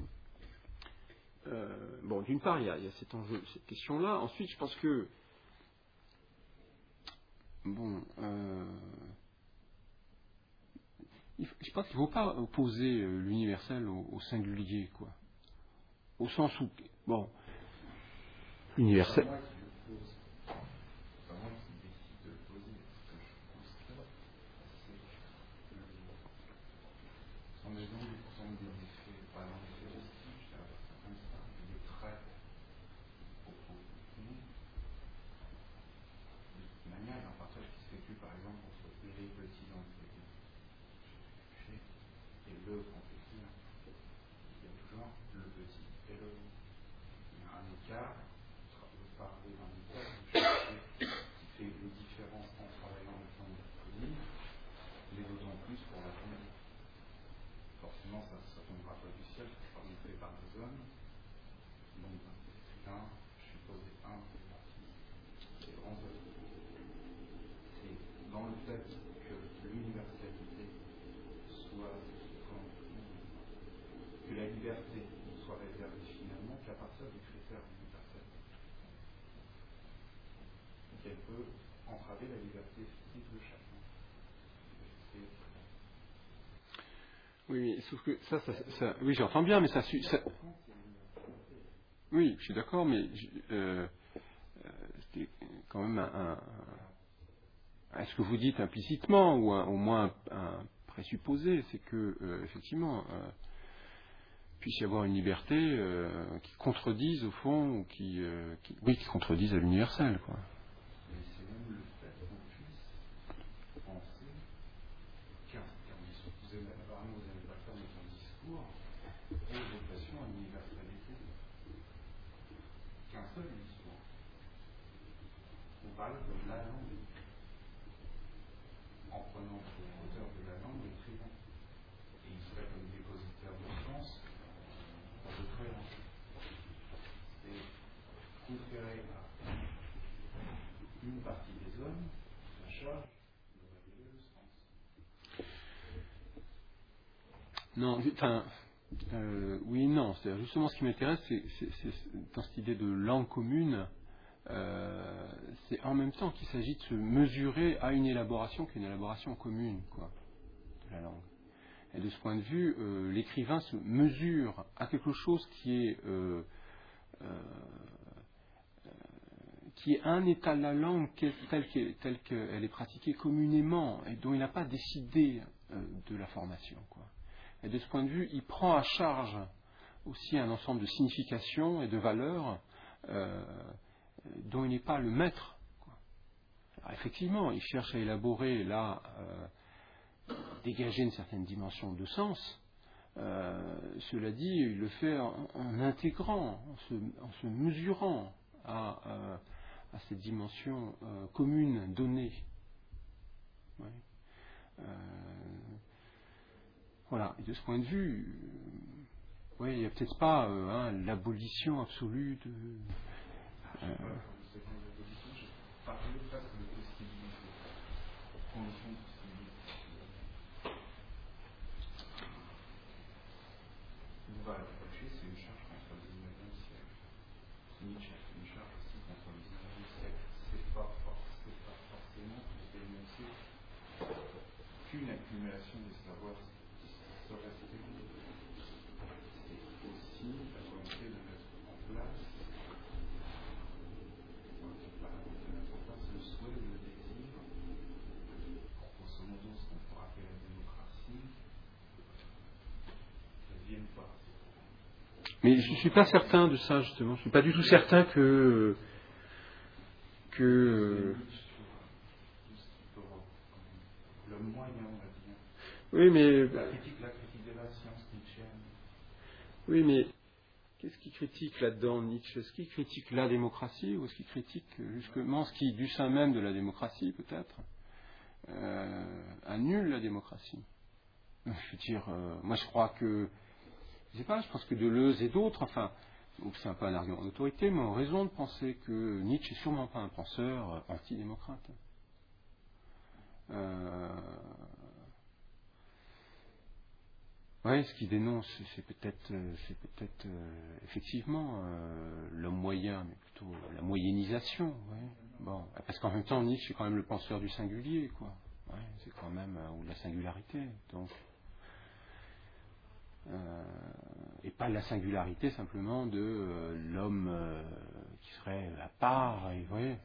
Euh, bon, d'une part, il y a, il y a cet enjeu, cette question-là. Ensuite, je pense que, bon, euh, il, je pense qu'il ne faut pas opposer euh, l'universel au, au singulier, quoi. Au sens où, bon, l'universel. C'est moi qui le pose. C'est pas moi qui décide de le poser. Ce que je constate, c'est que en raison du pourcent des effets, par exemple, l'effet vestige, ça va faire comme ça, des traits au fond. De toute manière, il y a un partage qui s'effectue, par exemple, entre les petits enseignants et le grand petit. Il y a toujours le petit et le grand. Il y a un écart, de parler qu'elle peut entraver la liberté physique de chacun. Oui, mais sauf que ça, ça, ça oui, j'entends bien, mais ça, ça oui, je suis d'accord, mais euh, c'était quand même un, un, est-ce que vous dites implicitement ou un, au moins un, un présupposé, c'est que euh, effectivement euh, puisse y avoir une liberté euh, qui contredise au fond ou qui, euh, qui oui, qui contredise à l'universel, quoi. Mais c'est même le fait qu'on puisse penser qu'un, car vous avez apparemment vous n'avez pas fait dans un discours et vocation à l'universalité. Qu'un seul discours. On parle de la langue. En prenant pour auteur de la langue l'écrivain. Et il serait comme dépositaire de sens pour le créant. C'est conférer à une partie des hommes la charge de révéler le sens. Non, enfin, euh, oui, non. C'est-à-dire justement ce qui m'intéresse, c'est, c'est, c'est dans cette idée de langue commune, euh, c'est en même temps qu'il s'agit de se mesurer à une élaboration qui est une élaboration commune, quoi, de la langue. Et de ce point de vue, euh, l'écrivain se mesure à quelque chose qui est euh, euh, qui est un état de la langue telle qu'elle, telle qu'elle est pratiquée communément et dont il n'a pas décidé euh, de la formation, quoi. Et de ce point de vue, il prend à charge aussi un ensemble de significations et de valeurs euh, dont il n'est pas le maître, quoi. Alors effectivement, il cherche à élaborer, là, euh, dégager une certaine dimension de sens. Euh, cela dit, il le fait en, en intégrant, en se, en se mesurant à, euh, à cette dimension euh, commune donnée. Ouais. Euh, voilà. Et de ce point de vue, euh, ouais, il n'y a peut-être pas euh, hein, l'abolition absolue de. Euh, C'est quand l'abolition, je parlais presque de possibilité. Condition de possibilité. Voilà, c'est une charge contre le dix-neuvième siècle. Nietzsche a fait une charge aussi contre le dix-neuvième siècle. C'est pas, c'est pas forcément pour dénoncer qu'une accumulation des savoirs serait stérile. C'est aussi la volonté de mettre en place, de mettre en place le souhait, le désir, pour grosso modo ce qu'on pourrait appeler la démocratie, ne vienne pas. Mais je ne suis pas certain de ça, justement. Je ne suis pas du tout certain que. que le moyen, on va dire. Oui, mais. La critique, la critique de la science nietzschéenne. Oui, mais. Qu'est-ce qu'il critique là-dedans, Nietzsche? Est-ce qu'il critique la démocratie ou est-ce qu'il critique justement ce qui, du sein même de la démocratie, peut-être, euh, annule la démocratie? Je veux dire, euh, moi je crois que. Je sais pas, je pense que Deleuze et d'autres, enfin, donc c'est un peu un argument d'autorité, mais ont raison de penser que Nietzsche n'est sûrement pas un penseur antidémocrate. Euh, oui, ce qu'il dénonce, c'est peut-être, c'est peut-être euh, effectivement euh, l'homme moyen, mais plutôt la moyennisation. Ouais. Bon, parce qu'en même temps, Nietzsche est quand même le penseur du singulier, quoi. Ouais, c'est quand même euh, ou de la singularité, donc. Euh, et pas la singularité simplement de euh, l'homme euh, qui serait à part, et, vous voyez.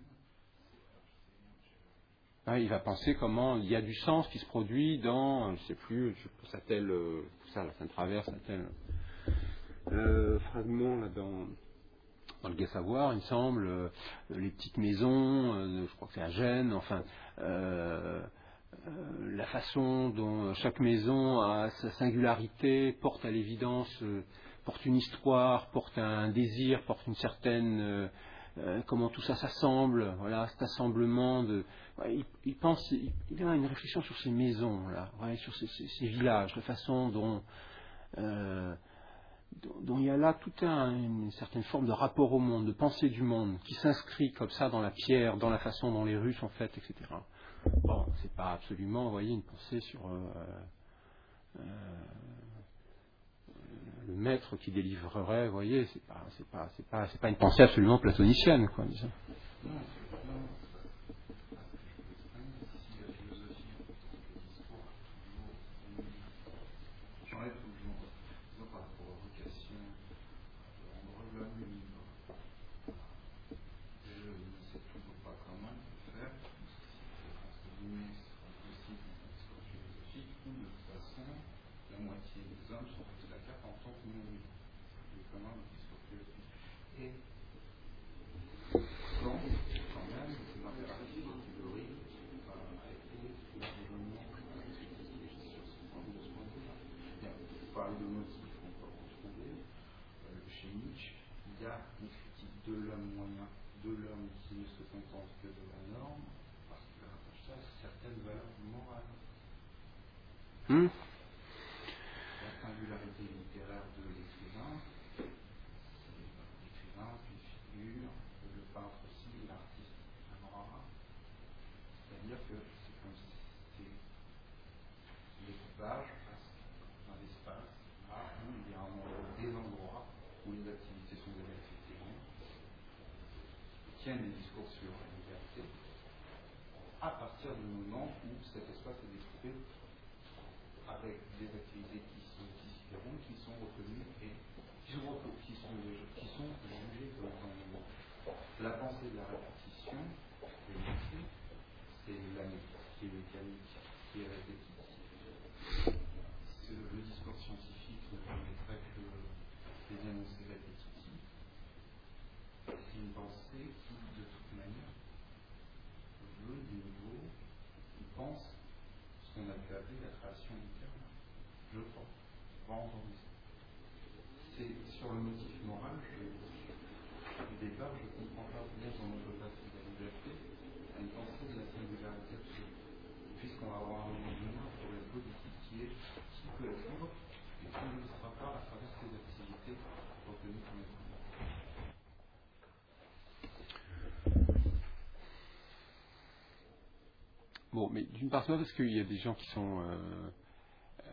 Ouais, il va penser comment il y a du sens qui se produit dans, je sais plus, je, ça tel, euh, ça, la Sainte Traverse, ça tel euh, fragment là dans, dans le Gai Savoir, il me semble, euh, les petites maisons, euh, je crois que c'est à Gênes, enfin. Euh, Euh, la façon dont chaque maison a sa singularité, porte à l'évidence, euh, porte une histoire, porte un désir, porte une certaine... Euh, euh, comment tout ça s'assemble, voilà, cet assemblement de... Ouais, il, il pense, il, il a une réflexion sur ces maisons, là, ouais, sur ces, ces, ces villages, la façon dont, euh, dont... dont il y a là toute un, une certaine forme de rapport au monde, de pensée du monde, qui s'inscrit comme ça dans la pierre, dans la façon dont les rues sont faites, et cetera. Bon, c'est pas absolument, vous voyez, une pensée sur euh, euh, le maître qui délivrerait, vous voyez, c'est pas, c'est pas, c'est pas, c'est pas une pensée absolument platonicienne, quoi, disons. Non, c'est, non, moyen de leur qui ne se contente que de la norme, parce que rattache ça à certaines valeurs morales. Hmm. La singularité littéraire de l'écrivain, c'est l'écrivain, puis figure, le peintre aussi, l'artiste, un rare. C'est-à-dire que c'est comme si c'est l'équipage passe d'un espace là où il y a un endroit, des endroits où les activités sont des activités libres, tiennent des discours sur la liberté, à partir du moment où cet espace est découpé avec des activités qui sont différentes, qui sont reconnues et qui sont, qui sont, qui sont jugées comme étant la pensée de la répétition, c'est la qui est mécanique, qui est répétitive. C'est le discours scientifique ne permettrait que les énoncés répétitifs. C'est une pensée qui, de toute manière, veut du nouveau, qui pense ce qu'on a pu appeler la création littéraire. Je crois. On va entendre ça. C'est sur le motif moral, je, au départ, je ne comprends pas bien comment on peut passer de la liberté à une pensée de la singularité absolue. Puisqu'on va avoir un mouvement pour la politique qui est qui peut être libre et qui ne sera pas à travers ces activités reconnues comme étant. Bon, mais d'une part, parce qu'il y a des gens qui sont euh, euh,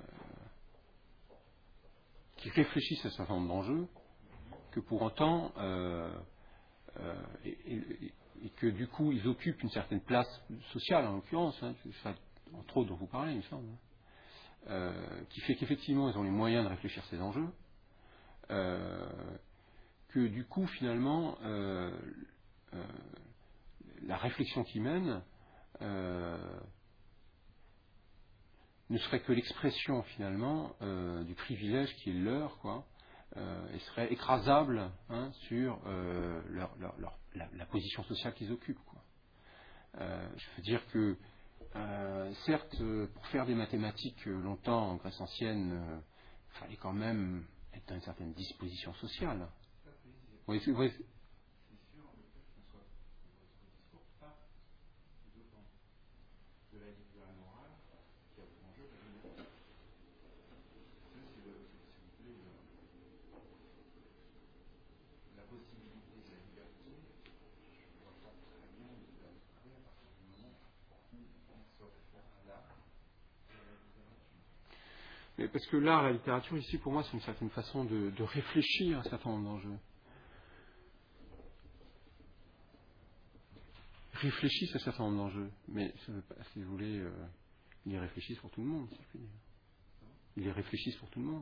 qui réfléchissent à un certain nombre d'enjeux, que pour autant euh, euh, et, et, et que du coup ils occupent une certaine place sociale en l'occurrence, hein, c'est ça entre autres dont vous parlez, il me semble, euh, qui fait qu'effectivement ils ont les moyens de réfléchir à ces enjeux, euh, que du coup finalement euh, euh, la réflexion qu'ils mènent euh, ne serait que l'expression finalement euh, du privilège qui est leur, quoi, euh, et serait écrasable hein, sur euh, leur, leur, leur, la, la position sociale qu'ils occupent, quoi. Euh, je veux dire que euh, certes, pour faire des mathématiques longtemps en Grèce ancienne, il euh, fallait quand même être dans une certaine disposition sociale. Oui, c'est vrai. De la liberté morale qui a pour enjeu la liberté. Ça, c'est le, si vous voulez, le, la possibilité de la liberté. Je ne vois pas très bien où vous allez trouver à partir du moment où on s'offre à l'art et à la littérature. Mais parce que l'art et la littérature, ici, pour moi, c'est une certaine façon de, de réfléchir à un certain nombre d'enjeux. Réfléchissent à un certain nombre d'enjeux. Mais, ça veut pas, si vous voulez, euh, ils y réfléchissent pour tout le monde, si je puis dire. Ils y réfléchissent pour tout le monde.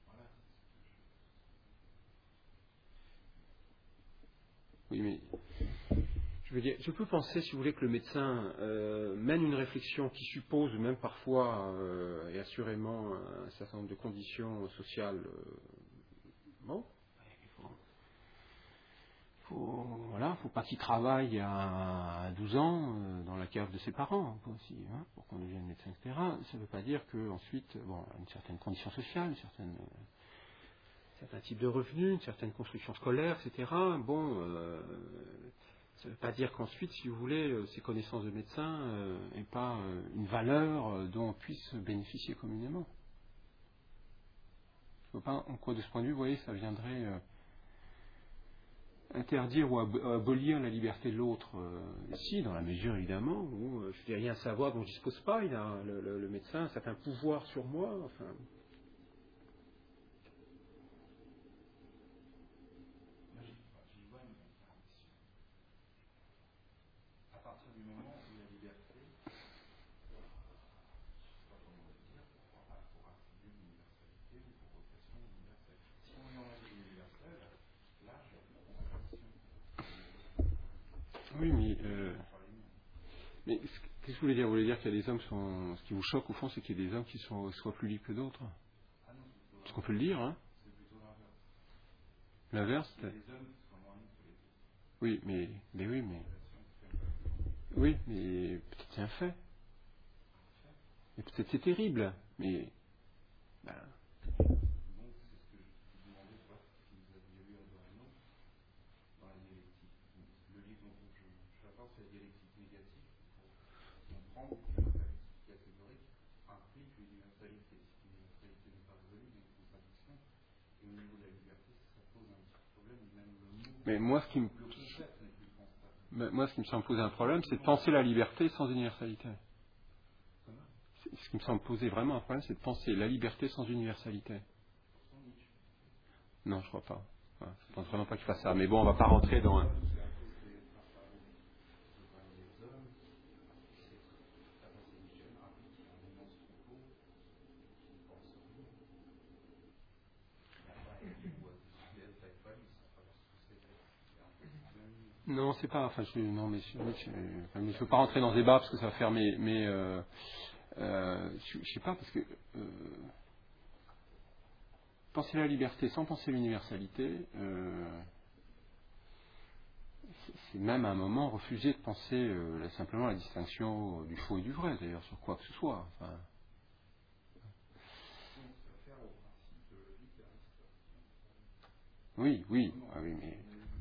Oui, mais je veux dire, je peux penser, si vous voulez, que le médecin euh, mène une réflexion qui suppose, même parfois euh, et assurément, un certain nombre de conditions sociales. Euh, bon, il faut, faut, voilà, faut pas qu'il travaille à douze ans euh, dans la cave de ses parents aussi, hein, pour qu'on devienne médecin, et cetera. Ça ne veut pas dire que ensuite, bon, une certaine condition sociale, une certaine euh, certains types de revenus, une certaine construction scolaire, et cetera. Bon, euh, ça ne veut pas dire qu'ensuite, si vous voulez, ces connaissances de médecin n'aient euh, pas euh, une valeur euh, dont on puisse bénéficier communément. Je ne vois pas en quoi, de ce point de vue, vous voyez, ça viendrait euh, interdire ou ab- abolir la liberté de l'autre. Euh, si, dans la mesure, évidemment, où euh, je n'ai rien à savoir dont je ne dispose pas, il a, le, le, le médecin a un certain pouvoir sur moi, enfin... À partir du moment où la liberté, je ne sais pas comment le dire, pour, pour attribuer l'universalité ou pour vocation universelle. Si on est en règle universelle, là, j'ai plus de conversation. Oui, mais... Euh, mais qu'est-ce que vous voulez dire? Vous voulez dire qu'il y a des hommes qui sont... Ce qui vous choque, au fond, c'est qu'il y a des hommes qui sont, soient plus libres que d'autres? Ah non, Est-ce qu'on peut le dire, hein? C'est plutôt l'inverse. L'inverse? Il y a des hommes qui sont moins libres que les autres. Oui, mais... mais oui, mais... Oui, mais peut-être c'est un fait. Et peut-être c'est terrible, mais... Ben, Donc, c'est ce que je vous demandais de voir si vous aviez lu Adorno dans les d'accord, c'est la dialectique négative pour comprendre qu'un réalisme catégorique implique l'universalité. Si l'universalité n'est pas résolue, il y a une contradiction. Et au niveau de la liberté, ça pose un petit problème, même le mot. Mais moi, ce qui me, le concept n'est plus constable. mais moi, ce qui me semble poser un problème, c'est de penser la liberté sans universalité. Ce qui me semble poser vraiment un problème, c'est de penser la liberté sans universalité. Non, je crois pas. Enfin, je pense vraiment pas qu'il fasse ça. Mais bon, on va pas rentrer dans un... Non, c'est pas. Enfin, je, non, mais je, je, enfin, mais je veux pas rentrer dans ce débat parce que ça va faire mes, mes euh, euh, je, je sais pas parce que euh, penser la liberté sans penser l'universalité, euh, c'est, c'est même à un moment refuser de penser euh, simplement la distinction du faux et du vrai, d'ailleurs, sur quoi que ce soit. Enfin, oui, oui, ah oui, mais.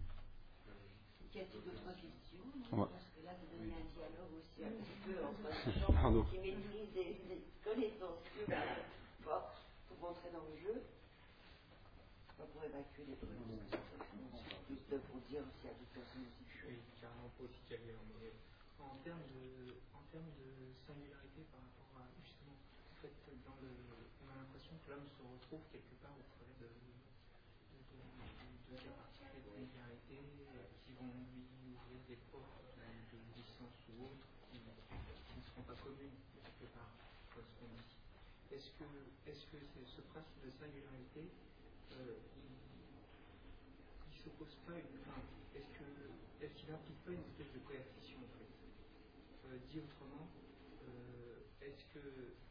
Y a-t-il d'autres questions? Ouais. Parce que là, vous donnez un dialogue aussi un petit peu entre des gens Pardon. qui maîtrisent des, des connaissances super fortes pour rentrer dans le jeu, pas pour évacuer les trucs, parce que c'est plus de pour dire s'il y a d'autres personnes aussi. Oui, carrément pas aussi calé, mais en termes de, en termes de singularité par rapport à justement, en fait, dans le, on a l'impression que l'homme se retrouve quelque part auprès de, de, de, de, de cas particuliers de singularité qui vont lui ouvrir des portes de, de licence ou autres qui, qui ne seront pas communes quelque part, comme ce qu'on dit. Est-ce que, est-ce que c'est ce principe de singularité, euh, il, il s'oppose pas une, enfin, est-ce que, est-ce qu'il n'implique pas une espèce de coercition en fait? Euh, dit autrement, euh, est-ce que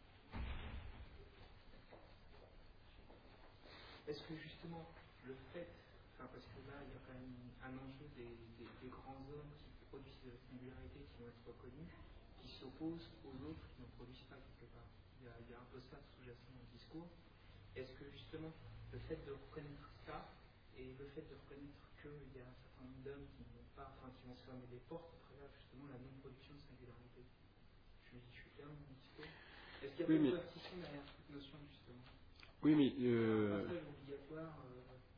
est-ce que justement le fait, enfin parce que là il y a quand même un enjeu des, des, des grands hommes qui produisent de la singularité qui vont être reconnus, qui s'opposent aux autres qui n'en produisent pas quelque part. Il y a, il y a un peu ça sous-jacent dans le discours. Est-ce que justement le fait de reconnaître ça et le fait de reconnaître qu'il y a un certain nombre d'hommes qui ne vont pas, enfin qui vont se fermer des portes à travers justement la non-production de singularité. Je suis, je suis clair dans mon discours. Est-ce qu'il y a Oui, pas de mais... coercition derrière cette notion justement? Oui, mais... Euh... Un passage obligatoire. Euh...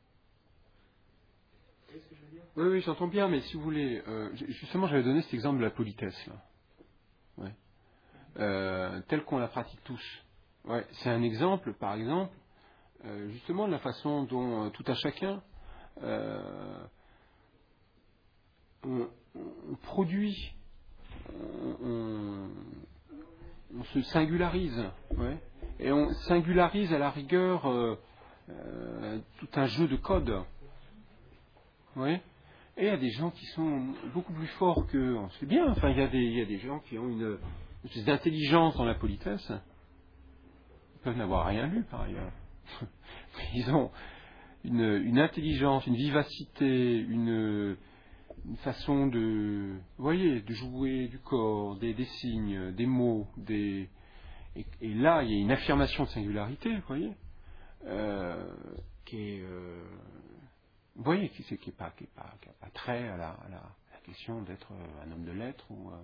Vous voyez ce que je veux dire? Oui, oui, j'entends bien, mais si vous voulez... Euh, justement, j'avais donné cet exemple de la politesse, là. Ouais. Euh, tel qu'on la pratique tous. Ouais, c'est un exemple, par exemple, euh, justement de la façon dont euh, tout à chacun euh, on, on produit, on, on, on se singularise, ouais, et on singularise à la rigueur euh, euh, tout un jeu de codes, ouais. Et il y a des gens qui sont beaucoup plus forts que, c'est bien, enfin il y a des, il y a des gens qui ont une, une espèce d'intelligence dans la politesse. Ils peuvent n'avoir rien lu par ailleurs. Ils ont une, une intelligence, une vivacité, une, une façon de, vous voyez, de jouer du corps, des, des signes, des mots, des, et, et là il y a une affirmation de singularité, vous voyez, euh, qui est, euh, vous voyez, qui n'est qui pas, qui est pas, qui a pas trait à la, à la, à la question d'être un homme de lettres ou. Euh,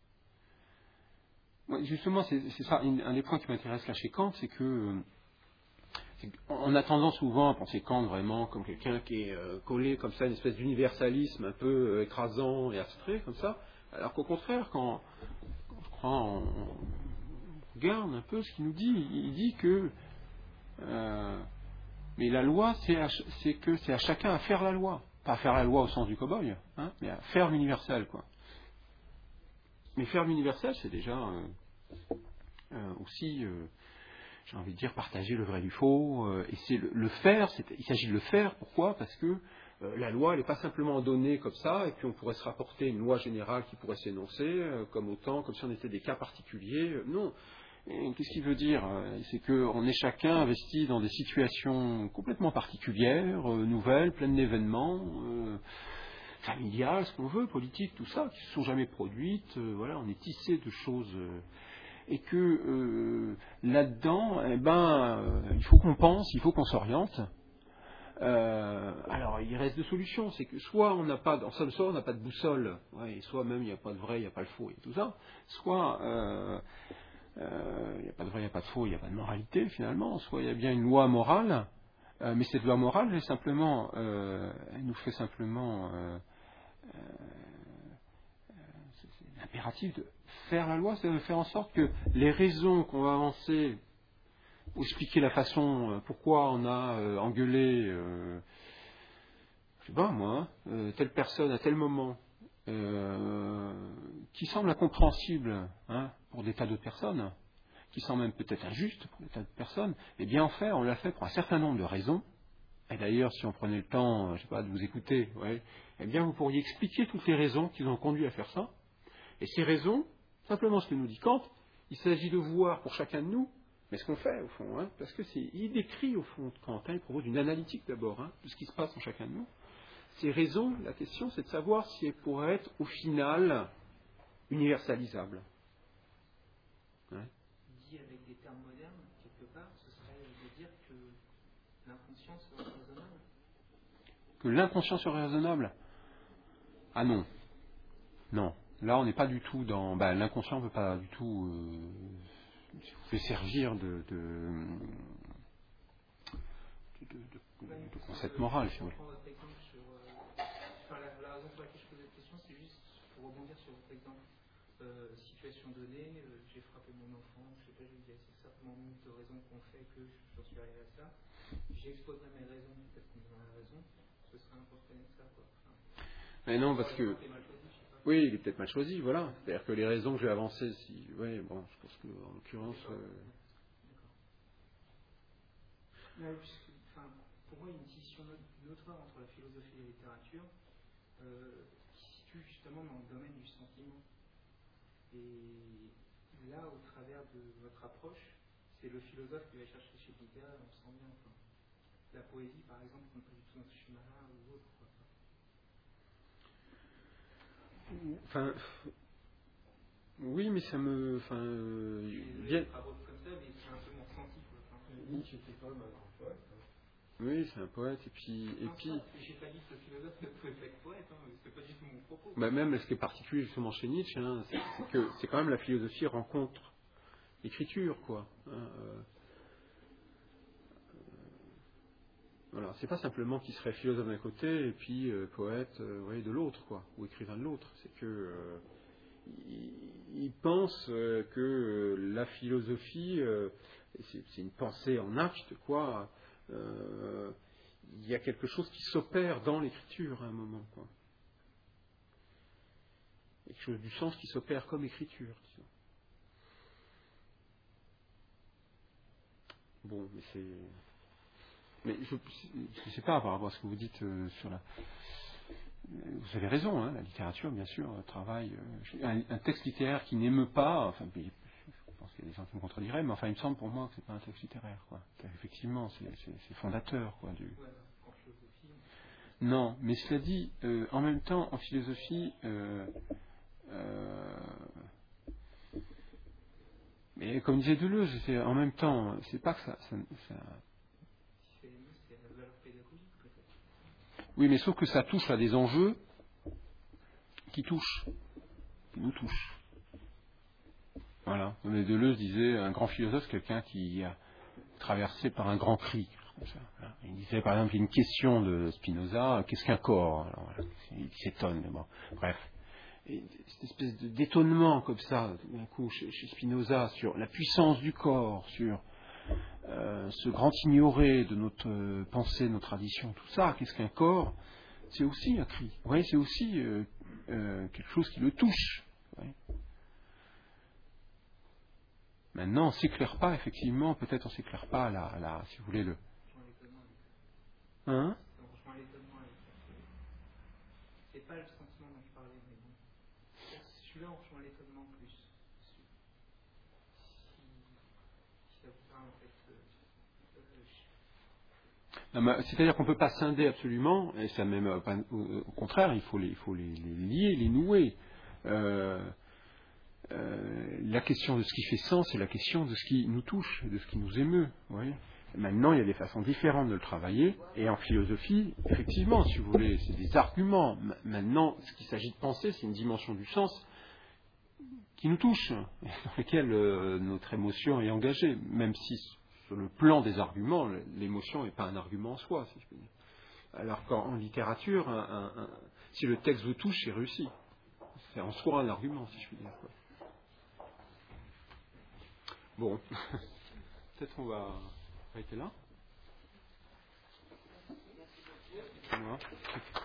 Justement, c'est, c'est ça, un des points qui m'intéresse là chez Kant, c'est que c'est on a tendance souvent à penser Kant vraiment comme quelqu'un qui est euh, collé comme ça, une espèce d'universalisme un peu euh, écrasant et abstrait comme ça, alors qu'au contraire, quand, quand je crois on, on regarde un peu ce qu'il nous dit, il dit que euh, mais la loi, c'est, à, c'est que c'est à chacun à faire la loi, pas à faire la loi au sens du cow-boy, hein, mais à faire l'universel, quoi. Mais faire l'universel, c'est déjà euh, euh, aussi, euh, j'ai envie de dire, partager le vrai du faux. Euh, et c'est le, le faire, c'est, il s'agit de le faire. Pourquoi? Parce que euh, la loi, elle n'est pas simplement donnée comme ça, et puis on pourrait se rapporter une loi générale qui pourrait s'énoncer, euh, comme autant, comme si on était des cas particuliers. Euh, non. Et qu'est-ce qu'il veut dire? C'est qu'on est chacun investi dans des situations complètement particulières, euh, nouvelles, pleines d'événements. Euh, familiales, ce qu'on veut, politiques, tout ça, qui ne se sont jamais produites. Euh, voilà, on est tissé de choses. Euh, et que euh, là-dedans, eh ben, euh, il faut qu'on pense, il faut qu'on s'oriente. Euh, alors, il reste deux solutions. C'est que soit on n'a pas, en somme, soit on n'a pas de boussole, ouais, et soit même il n'y a pas de vrai, il n'y a pas le faux, et tout ça. Soit euh, euh, il n'y a pas de vrai, il n'y a pas de faux, il n'y a pas de moralité finalement. Soit il y a bien une loi morale, euh, mais cette loi morale, elle, est simplement, euh, elle nous fait simplement euh, euh, c'est, c'est l'impératif de faire la loi, c'est de faire en sorte que les raisons qu'on va avancer ou expliquer la façon euh, pourquoi on a euh, engueulé, euh, je sais pas moi, euh, telle personne à tel moment, euh, qui semble incompréhensible hein, pour des tas d'autres personnes, qui semble même peut-être injuste pour des tas d'autres personnes, eh bien en fait, on l'a fait pour un certain nombre de raisons. Et d'ailleurs, si on prenait le temps, je sais pas, de vous écouter, ouais, eh bien vous pourriez expliquer toutes les raisons qui nous ont conduit à faire ça. Et ces raisons, simplement ce que nous dit Kant, il s'agit de voir pour chacun de nous. Mais ce qu'on fait, au fond, hein, parce que c'est, il décrit, au fond, Kant, hein, il propose une analytique d'abord, hein, de ce qui se passe en chacun de nous. Ces raisons, la question, c'est de savoir si elles pourraient être, au final, universalisables. Ouais. Dit avec des termes modernes, quelque part, ce serait de dire que l'inconscient serait raisonnable. Que l'inconscient serait raisonnable ? Ah non. Non. Là, on n'est pas du tout dans... Ben, l'inconscient ne peut pas du tout... Euh, fait servir de... de De, de, de, de concept moral, si vous voulez. Je prends votre exemple sur. Euh, enfin, la, la raison pour laquelle je pose cette question, c'est juste pour rebondir sur votre exemple. Euh, situation donnée, euh, j'ai frappé mon enfant, je sais pas, je lui dis c'est certainement une de raisons qu'on fait que j'en suis arrivé à ça. J'exposerai mes raisons, peut-être qu'on aura raison, ce serait important de ça, quoi. Enfin, mais non, parce que. Oui, il est peut-être mal choisi, voilà. C'est-à-dire que les raisons que j'ai avancées, si. Oui, bon, je pense qu'en l'occurrence. Euh... Ouais, puisque, enfin, pour moi, il y a une distinction notoire entre la philosophie et la littérature euh, qui se situe justement dans le domaine du sentiment. Et là, au travers de votre approche, c'est le philosophe qui va chercher chez le littéraire, on sent bien. Enfin, la poésie, par exemple, on n'est pas du tout dans ce schéma-là ou autre. Quoi. Enfin, oui, mais ça me. Enfin, euh, je suis bien. comme ça, mais c'est un peu mon ressenti. Enfin, Nietzsche était quand même un grand poète. Oui, c'est un poète, et puis. Et non, puis ça, j'ai pas dit que le philosophe ne pouvait pas être poète, hein, c'est pas du tout mon propos. bah même ce qui est particulier justement chez Nietzsche, hein, c'est, c'est que c'est quand même la philosophie rencontre l'écriture, quoi. Hein, euh, voilà, c'est pas simplement qu'il serait philosophe d'un côté et puis euh, poète, euh, vous voyez, de l'autre, quoi, ou écrivain de l'autre. C'est que euh, il, il pense euh, que euh, la philosophie, euh, c'est, c'est une pensée en acte, quoi. Euh, il y a quelque chose qui s'opère dans l'écriture à un moment, quoi. Quelque chose du sens qui s'opère comme écriture, disons. Bon, mais c'est... Mais je ne sais pas par rapport à ce que vous dites euh, sur la... Vous avez raison, hein, la littérature, bien sûr, travaille... Euh, un, un texte littéraire qui n'émeut pas... Enfin, je pense qu'il y a des gens qui me contrediraient, mais enfin, il me semble pour moi que ce n'est pas un texte littéraire, quoi. Effectivement, c'est, c'est, c'est fondateur, quoi, du... Non, mais cela dit, euh, en même temps, en philosophie... Euh, euh, mais comme disait Deleuze, c'est, en même temps, c'est pas que ça... ça, ça oui, mais sauf que ça touche à des enjeux qui touchent, qui nous touchent. Voilà. Mais Deleuze disait, un grand philosophe, c'est quelqu'un qui a traversé par un grand cri. Comme ça. Voilà. Il disait, par exemple, une question de Spinoza, qu'est-ce qu'un corps? Alors, voilà. Il s'étonne, mais bon, bref. Et cette espèce de, d'étonnement comme ça, d'un coup, chez, chez Spinoza, sur la puissance du corps, sur euh, ce grand ignoré de notre euh, pensée, de nos traditions, tout ça, qu'est-ce qu'un corps? C'est aussi un cri. Vous voyez, c'est aussi euh, euh, quelque chose qui le touche. Maintenant, on ne s'éclaire pas, effectivement, peut-être on ne s'éclaire pas, là, là, si vous voulez, le... Hein? C'est pas le sentiment dont je parlais, mais bon. Celui-là, on rejoint l'étonnement plus. Si, si ça vous parle, en fait. Euh, non, mais, c'est-à-dire qu'on ne peut pas scinder absolument, et ça même, euh, au, au contraire, il faut les, il faut les, les lier, les nouer. Euh, euh, la question de ce qui fait sens, c'est la question de ce qui nous touche, de ce qui nous émeut. Vous voyez ? Maintenant, il y a des façons différentes de le travailler, et en philosophie, effectivement, si vous voulez, c'est des arguments. Maintenant, ce qu'il s'agit de penser, c'est une dimension du sens qui nous touche, dans laquelle euh, notre émotion est engagée, même si sur le plan des arguments, l'émotion n'est pas un argument en soi, si je peux dire. Alors qu'en littérature, un, un, un, si le texte vous touche, c'est réussi. C'est en soi un argument, si je puis dire. Bon, peut-être on va arrêter là. Voilà.